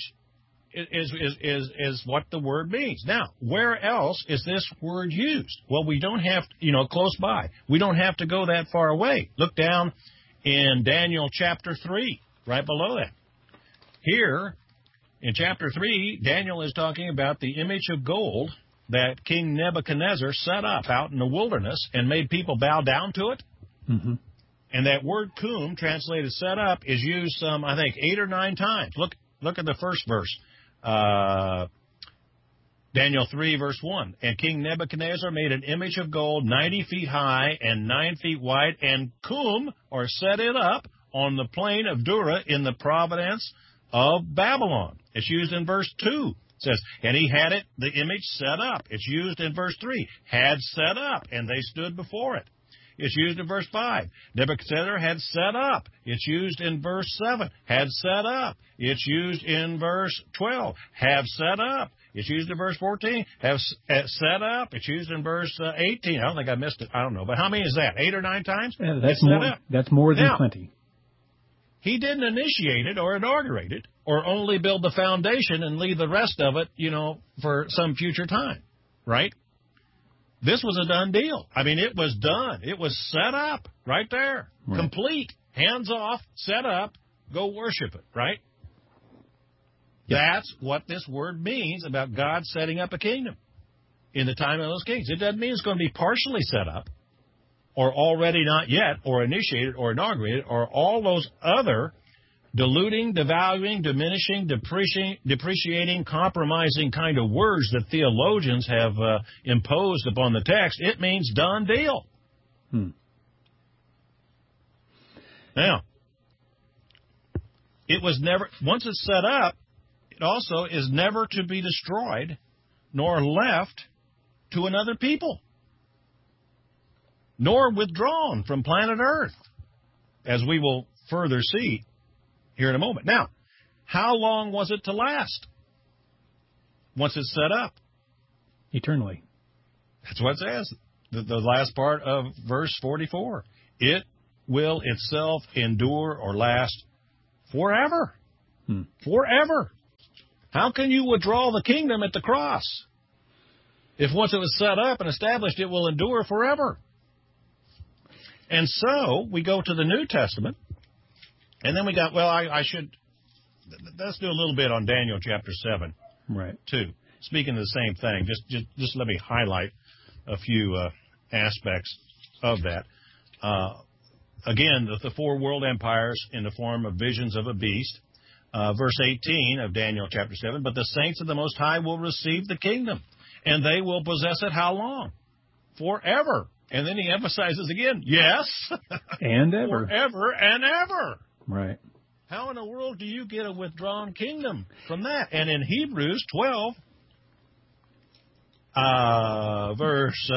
[SPEAKER 3] is what the word means. Now, where else is this word used? Well, we don't have, close by. We don't have to go that far away. Look down in Daniel chapter 3, right below that. Here, In chapter 3, Daniel is talking about the image of gold that King Nebuchadnezzar set up out in the wilderness and made people bow down to it.
[SPEAKER 1] Mm-hmm.
[SPEAKER 3] And that word kum, translated set up, is used some, I think, 8 or 9 times. Look at the first verse. Daniel 3, verse 1. And King Nebuchadnezzar made an image of gold 90 feet high and 9 feet wide, and kum, or set it up, on the plain of Dura in the province of Babylon. It's used in verse 2. It says, and he had it, the image set up. It's used in verse 3. Had set up, and they stood before it. It's used in verse 5. Nebuchadnezzar had set up. It's used in verse 7. Had set up. It's used in verse 12. Have set up. It's used in verse 14. Have set up. It's used in verse 18. I don't think I missed it. I don't know. But how many is that? 8 or 9 times?
[SPEAKER 1] Yeah, that's more than plenty.
[SPEAKER 3] He didn't initiate it or inaugurate it or only build the foundation and leave the rest of it, for some future time, right? This was a done deal. I mean, it was done. It was set up right there, right. Complete, hands off, set up, go worship it, right? Yep. That's what this word means about God setting up a kingdom in the time of those kings. It doesn't mean it's going to be partially set up, or already not yet, or initiated, or inaugurated, or all those other diluting, devaluing, diminishing, depreciating, compromising kind of words that theologians have imposed upon the text. It means done deal. Now, it was never, once it's set up, it also is never to be destroyed nor left to another people, nor withdrawn from planet Earth, as we will further see here in a moment. Now, how long was it to last once it's set up?
[SPEAKER 1] Eternally.
[SPEAKER 3] That's what it says. The last part of verse 44. It will itself endure or last forever. Forever. How can you withdraw the kingdom at the cross if once it was set up and established, it will endure forever? And so we go to the New Testament, and then we got, let's do a little bit on Daniel chapter 7,
[SPEAKER 1] right?
[SPEAKER 3] Too. Speaking of the same thing, just let me highlight a few aspects of that. Again, the 4 world empires in the form of visions of a beast. Verse 18 of Daniel chapter 7, but the saints of the Most High will receive the kingdom, and they will possess it how long? Forever. And then he emphasizes again, yes,
[SPEAKER 1] and ever.
[SPEAKER 3] Forever and ever.
[SPEAKER 1] Right.
[SPEAKER 3] How in the world do you get a withdrawn kingdom from that? And in Hebrews 12, verse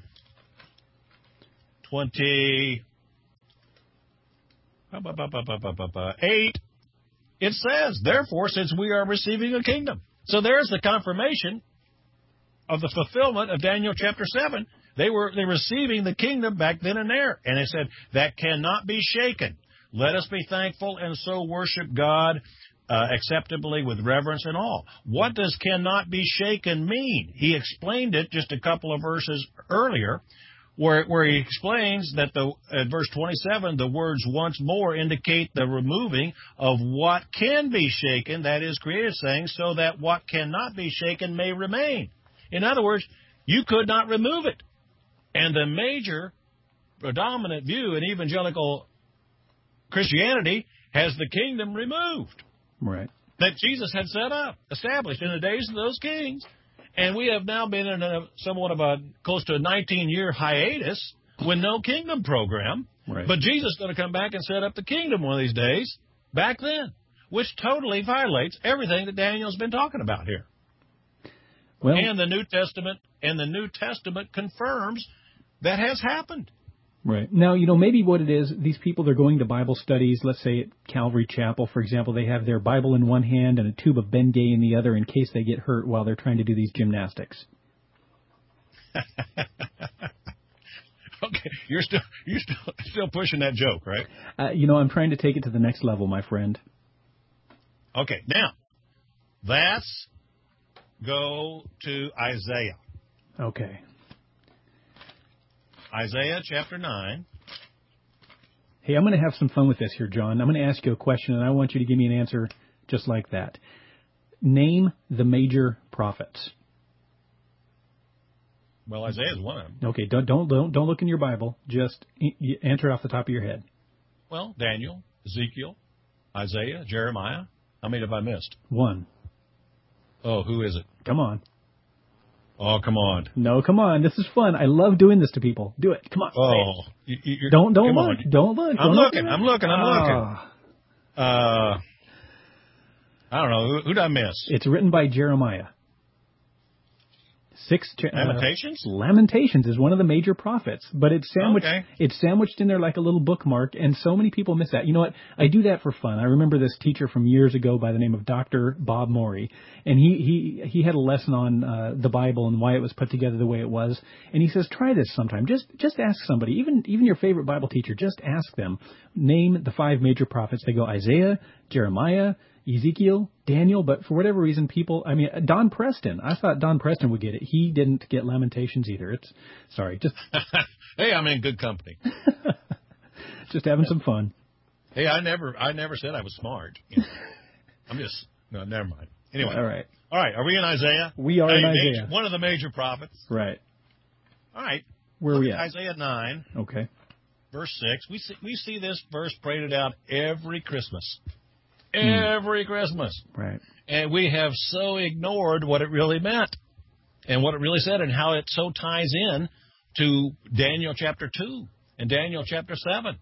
[SPEAKER 3] 28, it says, therefore, since we are receiving a kingdom. So there's the confirmation of the fulfillment of Daniel chapter 7. They're receiving the kingdom back then and there. And it said, that cannot be shaken. Let us be thankful and so worship God acceptably with reverence and awe. What does cannot be shaken mean? He explained it just a couple of verses earlier, where he explains that at verse 27, the words once more indicate the removing of what can be shaken, that is, created things, so that what cannot be shaken may remain. In other words, you could not remove it. And the major predominant view in evangelical Christianity has the kingdom removed.
[SPEAKER 1] Right.
[SPEAKER 3] That Jesus had set up, established in the days of those kings. And we have now been in somewhat of a close to a 19-year hiatus with no kingdom program.
[SPEAKER 1] Right.
[SPEAKER 3] But Jesus is going to come back and set up the kingdom one of these days, back then, which totally violates everything that Daniel's been talking about here.
[SPEAKER 1] Well,
[SPEAKER 3] and the New Testament confirms that has happened.
[SPEAKER 1] Right. Now, maybe what it is, these people, they're going to Bible studies, let's say at Calvary Chapel, for example, they have their Bible in one hand and a tube of Bengay in the other in case they get hurt while they're trying to do these gymnastics.
[SPEAKER 3] Okay, you're still pushing that joke, right?
[SPEAKER 1] I'm trying to take it to the next level, my friend.
[SPEAKER 3] Okay, now, let's go to Isaiah.
[SPEAKER 1] Okay.
[SPEAKER 3] Isaiah chapter 9.
[SPEAKER 1] Hey, I'm going to have some fun with this here, John. I'm going to ask you a question, and I want you to give me an answer just like that. Name the major prophets.
[SPEAKER 3] Well, Isaiah is one of them.
[SPEAKER 1] Okay, don't look in your Bible. Just answer off the top of your head.
[SPEAKER 3] Well, Daniel, Ezekiel, Isaiah, Jeremiah. How many have I missed?
[SPEAKER 1] One.
[SPEAKER 3] Oh, who is it?
[SPEAKER 1] Come on.
[SPEAKER 3] Oh, come on.
[SPEAKER 1] No, come on. This is fun. I love doing this to people. Do it. Come on.
[SPEAKER 3] Oh,
[SPEAKER 1] don't
[SPEAKER 3] come
[SPEAKER 1] look.
[SPEAKER 3] on.
[SPEAKER 1] Don't look.
[SPEAKER 3] I'm
[SPEAKER 1] Don't
[SPEAKER 3] looking.
[SPEAKER 1] look.
[SPEAKER 3] I'm looking.
[SPEAKER 1] Ah.
[SPEAKER 3] I don't know. Who did I miss?
[SPEAKER 1] It's written by Jeremiah.
[SPEAKER 3] Lamentations?
[SPEAKER 1] Lamentations is one of the major prophets, but it's sandwiched.
[SPEAKER 3] Okay.
[SPEAKER 1] It's sandwiched in there like a little bookmark, and so many people miss that. You know what? I do that for fun. I remember this teacher from years ago by the name of Dr. Bob Morey, and he had a lesson on the Bible and why it was put together the way it was. And he says, try this sometime. Just ask somebody, even your favorite Bible teacher. Just ask them, name the 5 major prophets. They go Isaiah, Jeremiah, Ezekiel, Daniel, but for whatever reason, Don Preston. I thought Don Preston would get it. He didn't get Lamentations either.
[SPEAKER 3] Hey, I'm in good company.
[SPEAKER 1] Just having some fun.
[SPEAKER 3] Hey, I never said I was smart. No, never mind. Anyway.
[SPEAKER 1] All right.
[SPEAKER 3] Are we in Isaiah?
[SPEAKER 1] We are in Isaiah.
[SPEAKER 3] One of the major prophets.
[SPEAKER 1] Right.
[SPEAKER 3] All right.
[SPEAKER 1] Where are we at?
[SPEAKER 3] Isaiah 9.
[SPEAKER 1] Okay.
[SPEAKER 3] Verse 6. We see this verse paraded out every Christmas. Every Christmas.
[SPEAKER 1] Right.
[SPEAKER 3] And we have so ignored what it really meant and what it really said and how it so ties in to Daniel chapter 2 and Daniel chapter 7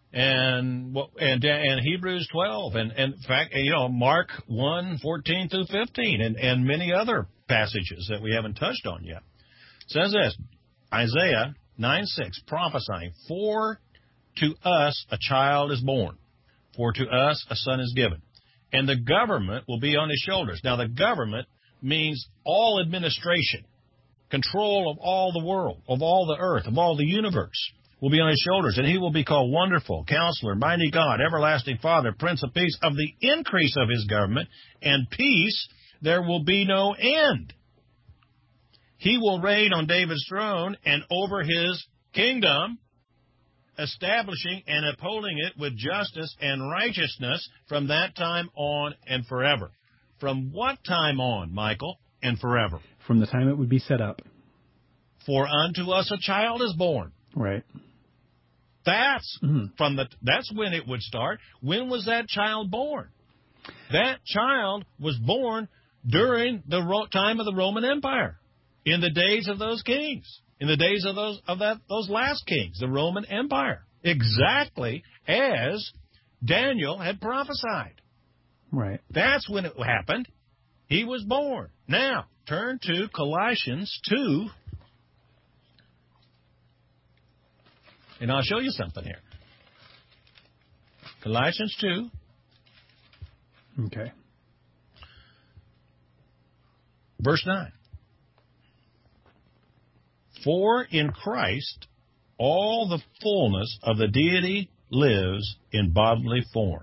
[SPEAKER 3] and Hebrews 12 and in fact, Mark 1:14 through 15 and many other passages that we haven't touched on yet. It says this, Isaiah 9:6, prophesying, for to us a child is born. For to us a son is given, and the government will be on his shoulders. Now, the government means all administration, control of all the world, of all the earth, of all the universe will be on his shoulders, and he will be called Wonderful, Counselor, Mighty God, Everlasting Father, Prince of Peace. Of the increase of his government and peace there will be no end. He will reign on David's throne and over his kingdom, establishing and upholding it with justice and righteousness from that time on and forever. From what time on, Michael, and forever?
[SPEAKER 1] From the time it would be set up.
[SPEAKER 3] For unto us a child is born.
[SPEAKER 1] Right.
[SPEAKER 3] That's that's when it would start. When was that child born? That child was born during the time of the Roman Empire, in the days of those kings. In the days of those last kings, the Roman Empire, exactly as Daniel had prophesied.
[SPEAKER 1] Right.
[SPEAKER 3] That's when it happened. He was born. Now, turn to Colossians 2, and I'll show you something here. Colossians 2.
[SPEAKER 1] Okay.
[SPEAKER 3] Verse 9. For in Christ all the fullness of the deity lives in bodily form.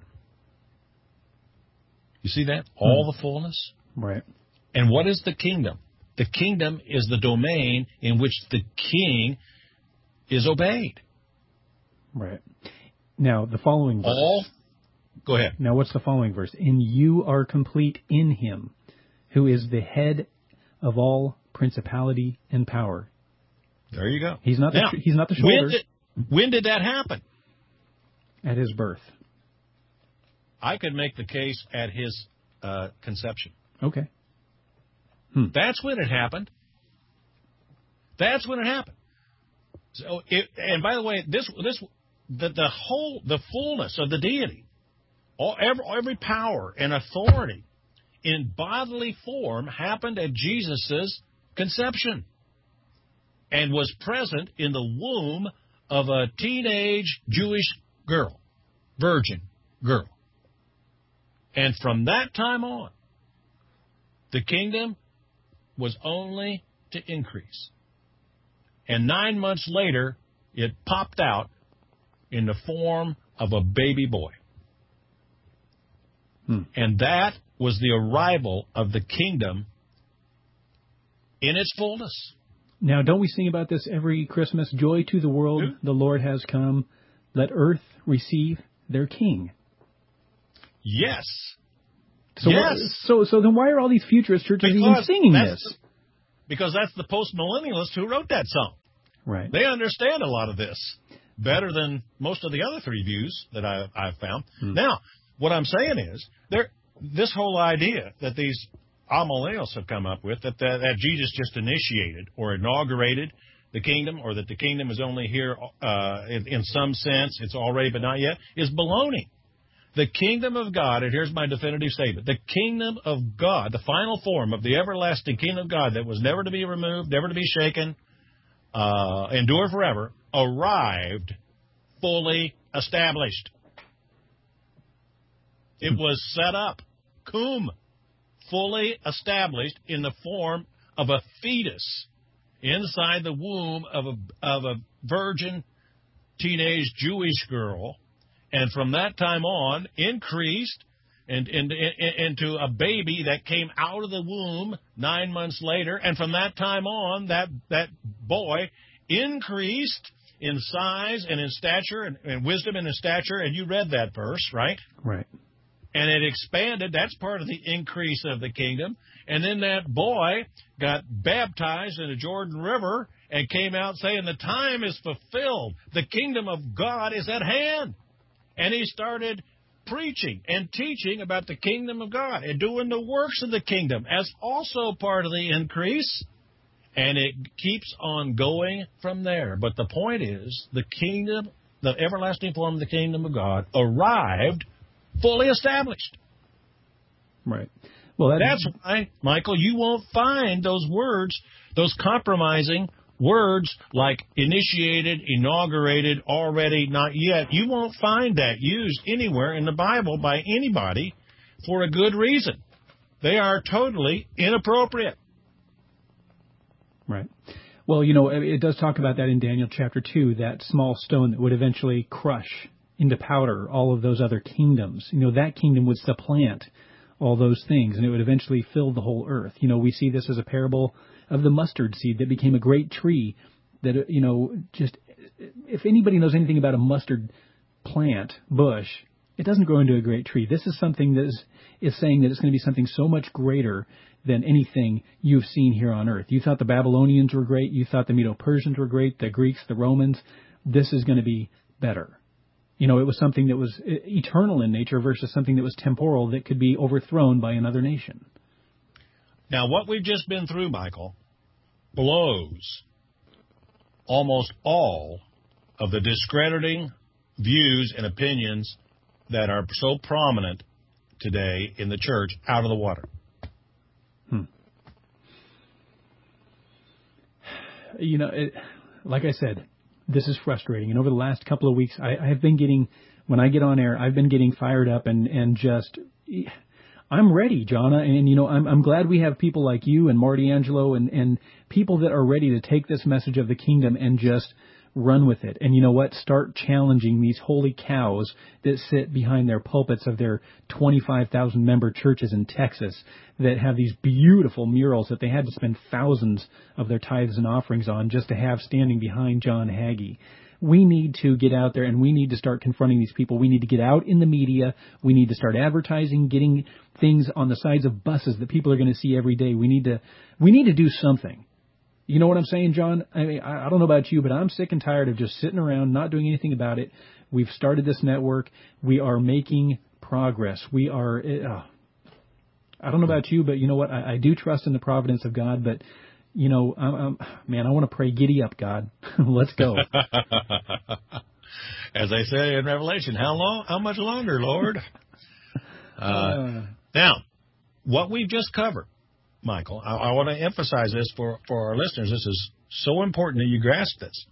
[SPEAKER 3] You see that? All the fullness?
[SPEAKER 1] Right.
[SPEAKER 3] And what is the kingdom? The kingdom is the domain in which the king is obeyed.
[SPEAKER 1] Right. Now, the following verse.
[SPEAKER 3] Go ahead.
[SPEAKER 1] Now, what's the following verse? And you are complete in him, who is the head of all principality and power.
[SPEAKER 3] There you go.
[SPEAKER 1] He's not the shoulder.
[SPEAKER 3] When did that happen?
[SPEAKER 1] At his birth.
[SPEAKER 3] I could make the case at his conception.
[SPEAKER 1] Okay.
[SPEAKER 3] That's when it happened. That's when it happened. So, and by the way, the fullness of the deity, every power and authority in bodily form happened at Jesus' conception, and was present in the womb of a teenage Jewish girl, virgin girl. And from that time on, the kingdom was only to increase. And 9 months later, it popped out in the form of a baby boy. And that was the arrival of the kingdom in its fullness.
[SPEAKER 1] Now, don't we sing about this every Christmas? Joy to the world, the Lord has come. Let earth receive their king.
[SPEAKER 3] Yes.
[SPEAKER 1] So
[SPEAKER 3] Yes.
[SPEAKER 1] So then why are all these futurist churches even singing this?
[SPEAKER 3] Because that's the post-millennialist who wrote that song.
[SPEAKER 1] Right.
[SPEAKER 3] They understand a lot of this better than most of the other three views that I've found. Now, what I'm saying is, this whole idea that these amillennials have come up with, that Jesus just initiated or inaugurated the kingdom, or that the kingdom is only here in some sense, it's already but not yet, is baloney. The kingdom of God, and here's my definitive statement, the kingdom of God, the final form of the everlasting kingdom of God that was never to be removed, never to be shaken, endure forever, arrived fully established. It was set up, fully established in the form of a fetus inside the womb of a virgin teenage Jewish girl, and from that time on increased into a baby that came out of the womb 9 months later, and from that time on that boy increased in size and in stature and wisdom and in stature, and you read that verse, right?
[SPEAKER 1] Right.
[SPEAKER 3] And it expanded. That's part of the increase of the kingdom. And then that boy got baptized in the Jordan River and came out saying, the time is fulfilled. The kingdom of God is at hand. And he started preaching and teaching about the kingdom of God and doing the works of the kingdom as also part of the increase. And it keeps on going from there. But the point is, the kingdom, the everlasting form of the kingdom of God, arrived fully established.
[SPEAKER 1] Right. Well,
[SPEAKER 3] that's why, Michael, you won't find those words, those compromising words like initiated, inaugurated, already, not yet. You won't find that used anywhere in the Bible by anybody for a good reason. They are totally inappropriate.
[SPEAKER 1] Right. Well, you know, it does talk about that in Daniel chapter 2, that small stone that would eventually crush into powder all of those other kingdoms. You know, that kingdom would supplant all those things, and it would eventually fill the whole earth. You know, we see this as a parable of the mustard seed that became a great tree that, you know, just, if anybody knows anything about a mustard plant, bush, it doesn't grow into a great tree. This is something that is saying that it's going to be something so much greater than anything you've seen here on earth. You thought the Babylonians were great. You thought the Medo-Persians were great, the Greeks, the Romans. This is going to be better. You know, it was something that was eternal in nature versus something that was temporal that could be overthrown by another nation.
[SPEAKER 3] Now, what we've just been through, Michael, blows almost all of the discrediting views and opinions that are so prominent today in the church out of the water.
[SPEAKER 1] You know, like I said, this is frustrating. And over the last couple of weeks, I have been getting, when I get on air, I've been getting fired up and just, I'm ready, Jonna. And, you know, I'm glad we have people like you and Marty Angelo and people that are ready to take this message of the kingdom and just run with it. And you know what? Start challenging these holy cows that sit behind their pulpits of their 25,000 member churches in Texas that have these beautiful murals that they had to spend thousands of their tithes and offerings on just to have standing behind John Hagee. We need to get out there and we need to start confronting these people. We need to get out in the media. We need to start advertising, getting things on the sides of buses that people are going to see every day. We need to do something. You know what I'm saying, John? I mean, I don't know about you, but I'm sick and tired of just sitting around, not doing anything about it. We've started this network. We are making progress. We are, I don't know about you, but you know what? I do trust in the providence of God, but, you know, man, I want to pray, giddy up, God. Let's go.
[SPEAKER 3] As I say in Revelation, how much longer, Lord? Now, what we've just covered, Michael, I want to emphasize this for our listeners. This is so important that you grasp this.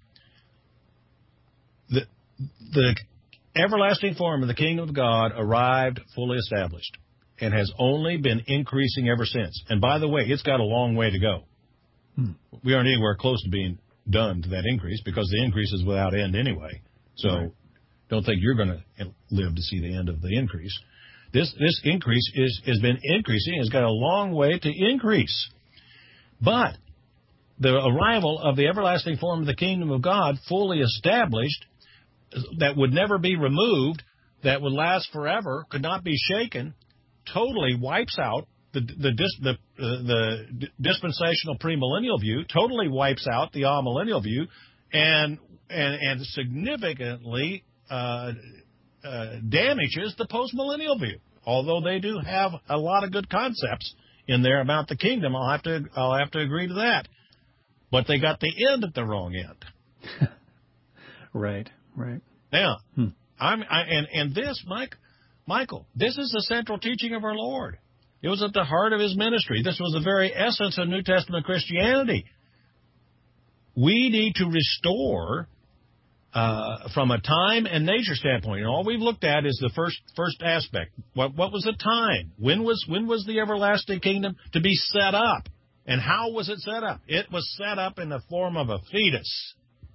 [SPEAKER 3] The everlasting form of the kingdom of God arrived fully established and has only been increasing ever since. And by the way, it's got a long way to go. We aren't anywhere close to being done to that increase because the increase is without end anyway. So don't think you're going to live to see the end of the increase. This increase has been increasing. It's got a long way to increase. But the arrival of the everlasting form of the kingdom of God, fully established, that would never be removed, that would last forever, could not be shaken, totally wipes out the dispensational premillennial view, totally wipes out the amillennial view, and significantly damages the postmillennial view. Although they do have a lot of good concepts in there about the kingdom, I'll have to agree to that. But they got the end at the wrong end.
[SPEAKER 1] Right.
[SPEAKER 3] Now, Michael, this is the central teaching of our Lord. It was at the heart of his ministry. This was the very essence of New Testament Christianity. We need to restore from a time and nature standpoint. And all we've looked at is the first aspect. What was the time? When was the everlasting kingdom to be set up? And how was it set up? It was set up in the form of a fetus,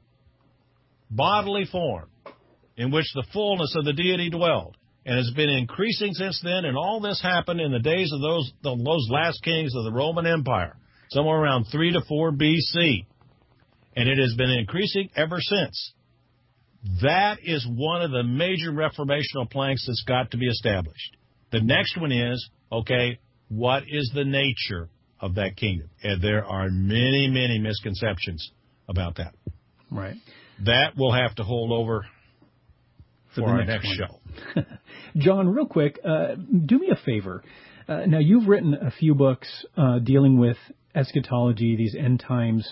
[SPEAKER 3] bodily form, in which the fullness of the deity dwelled, and has been increasing since then. And all this happened in the days of those last kings of the Roman Empire, somewhere around 3 to 4 B.C., and it has been increasing ever since. That is one of the major reformational planks that's got to be established. The next one is, okay, what is the nature of that kingdom? And there are many, many misconceptions about that.
[SPEAKER 1] Right.
[SPEAKER 3] That will have to hold over for our next show.
[SPEAKER 1] John, real quick, do me a favor. Now, you've written a few books dealing with eschatology, these end times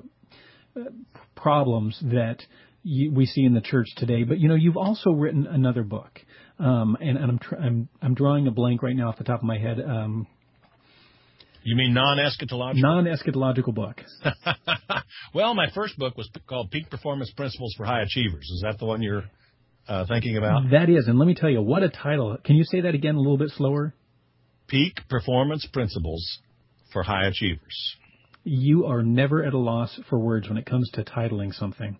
[SPEAKER 1] problems that we see in the church today. But you've also written another book, and I'm drawing a blank right now off the top of my head.
[SPEAKER 3] You mean non-eschatological?
[SPEAKER 1] Non-eschatological book.
[SPEAKER 3] Well, my first book was called Peak Performance Principles for High Achievers. Is that the one you're thinking about?
[SPEAKER 1] That is, and let me tell you, what a title. Can you say that again a little bit slower?
[SPEAKER 3] Peak Performance Principles for High Achievers.
[SPEAKER 1] You are never at a loss for words when it comes to titling something.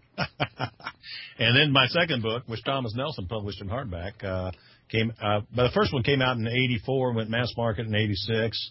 [SPEAKER 3] And then my second book, which Thomas Nelson published in hardback, but the first one came out in '84, went mass market in '86.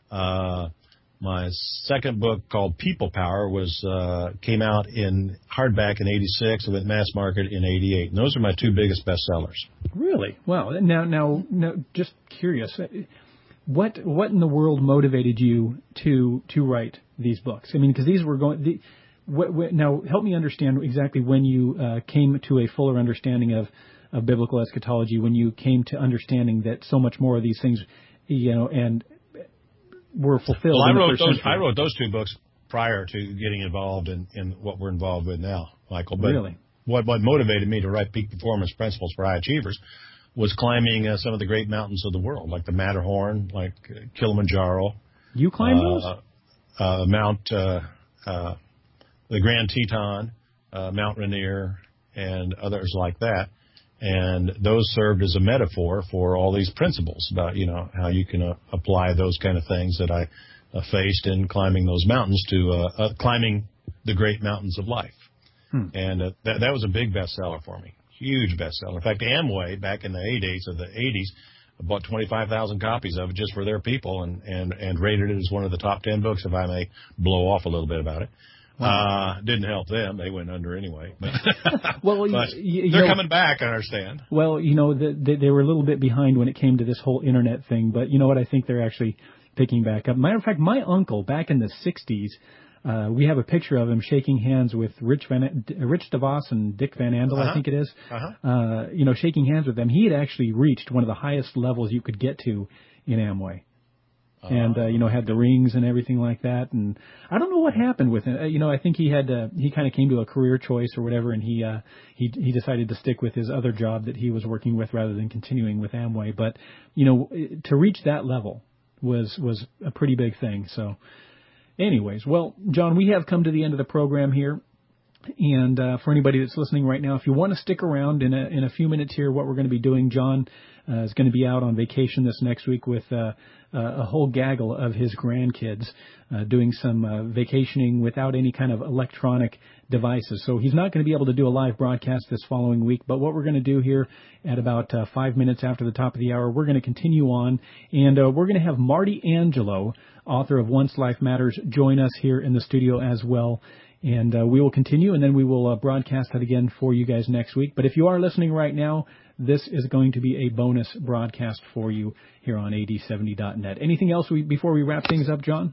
[SPEAKER 3] My second book, called People Power, came out in hardback in '86 and went mass market in '88. And those are my two biggest bestsellers. Really?
[SPEAKER 1] Wow. Now, just curious. What in the world motivated you to write these books? I mean, because these were going. Now, help me understand exactly when you came to a fuller understanding of biblical eschatology. When you came to understanding that so much more of these things, and were fulfilled.
[SPEAKER 3] Well, I wrote those two books prior to getting involved in what we're involved with now, Michael. But
[SPEAKER 1] really,
[SPEAKER 3] what motivated me to write Peak Performance Principles for High Achievers was climbing some of the great mountains of the world, like the Matterhorn, like Kilimanjaro.
[SPEAKER 1] You climbed
[SPEAKER 3] those? The Grand Teton, Mount Rainier, and others like that. And those served as a metaphor for all these principles about, how you can apply those kind of things that I faced in climbing those mountains to climbing the great mountains of life. And that was a big bestseller for me, huge bestseller. In fact, Amway, back in the heydays of the 80s, bought 25,000 copies of it just for their people and rated it as one of the top 10 books, if I may blow off a little bit about it. Wow. Didn't help them. They went under anyway. But,
[SPEAKER 1] well,
[SPEAKER 3] but they're coming back, I understand.
[SPEAKER 1] Well, they were a little bit behind when it came to this whole internet thing. But you know what? I think they're actually picking back up. Matter of fact, my uncle, back in the 60s, we have a picture of him shaking hands with Rich DeVos and Dick Van Andel, I think it is. Shaking hands with them. He had actually reached one of the highest levels you could get to in Amway. And, had the rings and everything like that. And I don't know what happened with it. I think he kind of came to a career choice or whatever, and he decided to stick with his other job that he was working with rather than continuing with Amway. But, to reach that level was a pretty big thing. So anyways, well, John, we have come to the end of the program here. And for anybody that's listening right now, if you want to stick around in a few minutes here, what we're going to be doing, John is going to be out on vacation this next week with a whole gaggle of his grandkids doing some vacationing without any kind of electronic devices. So he's not going to be able to do a live broadcast this following week. But what we're going to do here at about 5 minutes after the top of the hour, we're going to continue on, and we're going to have Marty Angelo, author of Once Life Matters, join us here in the studio as well. And we will continue, and then we will broadcast that again for you guys next week. But if you are listening right now, this is going to be a bonus broadcast for you here on AD70.net. Anything else before we wrap things up, John?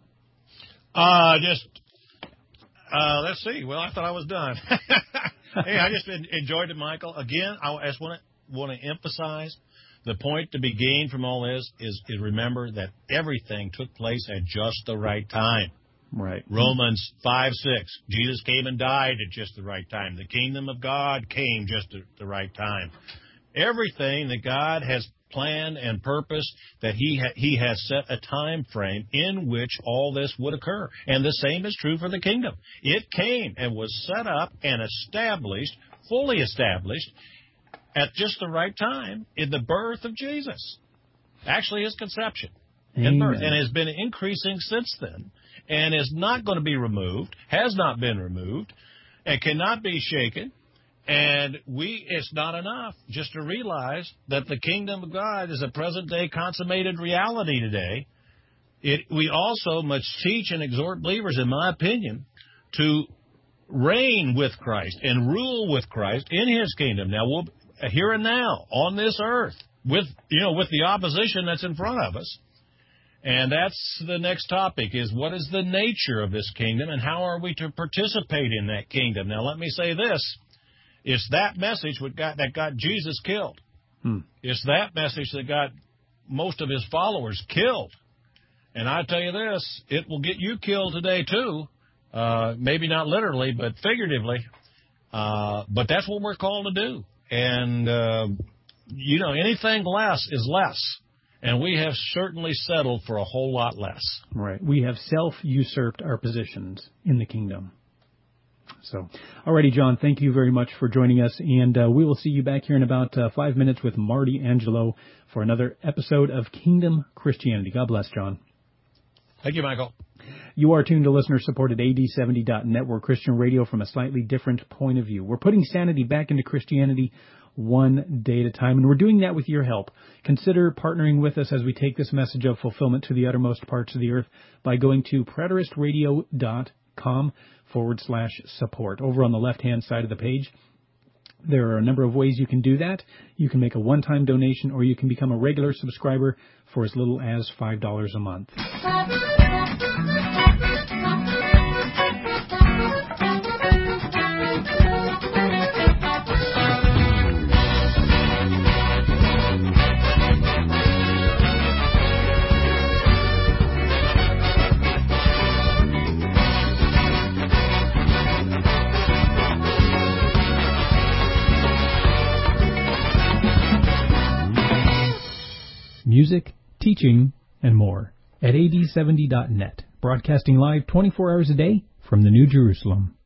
[SPEAKER 3] Let's see. Well, I thought I was done. Hey, I just enjoyed it, Michael. Again, I just want to emphasize the point to be gained from all this is remember that everything took place at just the right time.
[SPEAKER 1] Right.
[SPEAKER 3] Romans 5:6. Jesus came and died at just the right time. The kingdom of God came just at the right time. Everything that God has planned and purposed, that He has set a time frame in which all this would occur. And the same is true for the kingdom. It came and was set up and established, fully established, at just the right time in the birth of Jesus. Actually, His conception and birth. And has been increasing since then. And is not going to be removed, has not been removed, and cannot be shaken. And it's not enough just to realize that the kingdom of God is a present-day consummated reality today. We also must teach and exhort believers, in my opinion, to reign with Christ and rule with Christ in His kingdom. Now, here and now, on this earth, with the opposition that's in front of us. And that's the next topic, is what is the nature of this kingdom and how are we to participate in that kingdom? Now, let me say this. It's that message that got Jesus killed. It's that message that got most of His followers killed. And I tell you this, it will get you killed today too. Maybe not literally, but figuratively. But that's what we're called to do. And, anything less is less. And we have certainly settled for a whole lot less.
[SPEAKER 1] Right. We have self-usurped our positions in the kingdom. So, alrighty, John, thank you very much for joining us. And we will see you back here in about 5 minutes with Marty Angelo for another episode of Kingdom Christianity. God bless, John.
[SPEAKER 3] Thank you, Michael.
[SPEAKER 1] You are tuned to listener-supported AD70.net, where Christian radio from a slightly different point of view. We're putting sanity back into Christianity one day at a time, and we're doing that with your help. Consider partnering with us as we take this message of fulfillment to the uttermost parts of the earth by going to preteristradio.com/support. Over on the left-hand side of the page, there are a number of ways you can do that. You can make a one-time donation, or you can become a regular subscriber for as little as $5 a month. Music, teaching, and more at AD70.net, broadcasting live 24 hours a day from the New Jerusalem.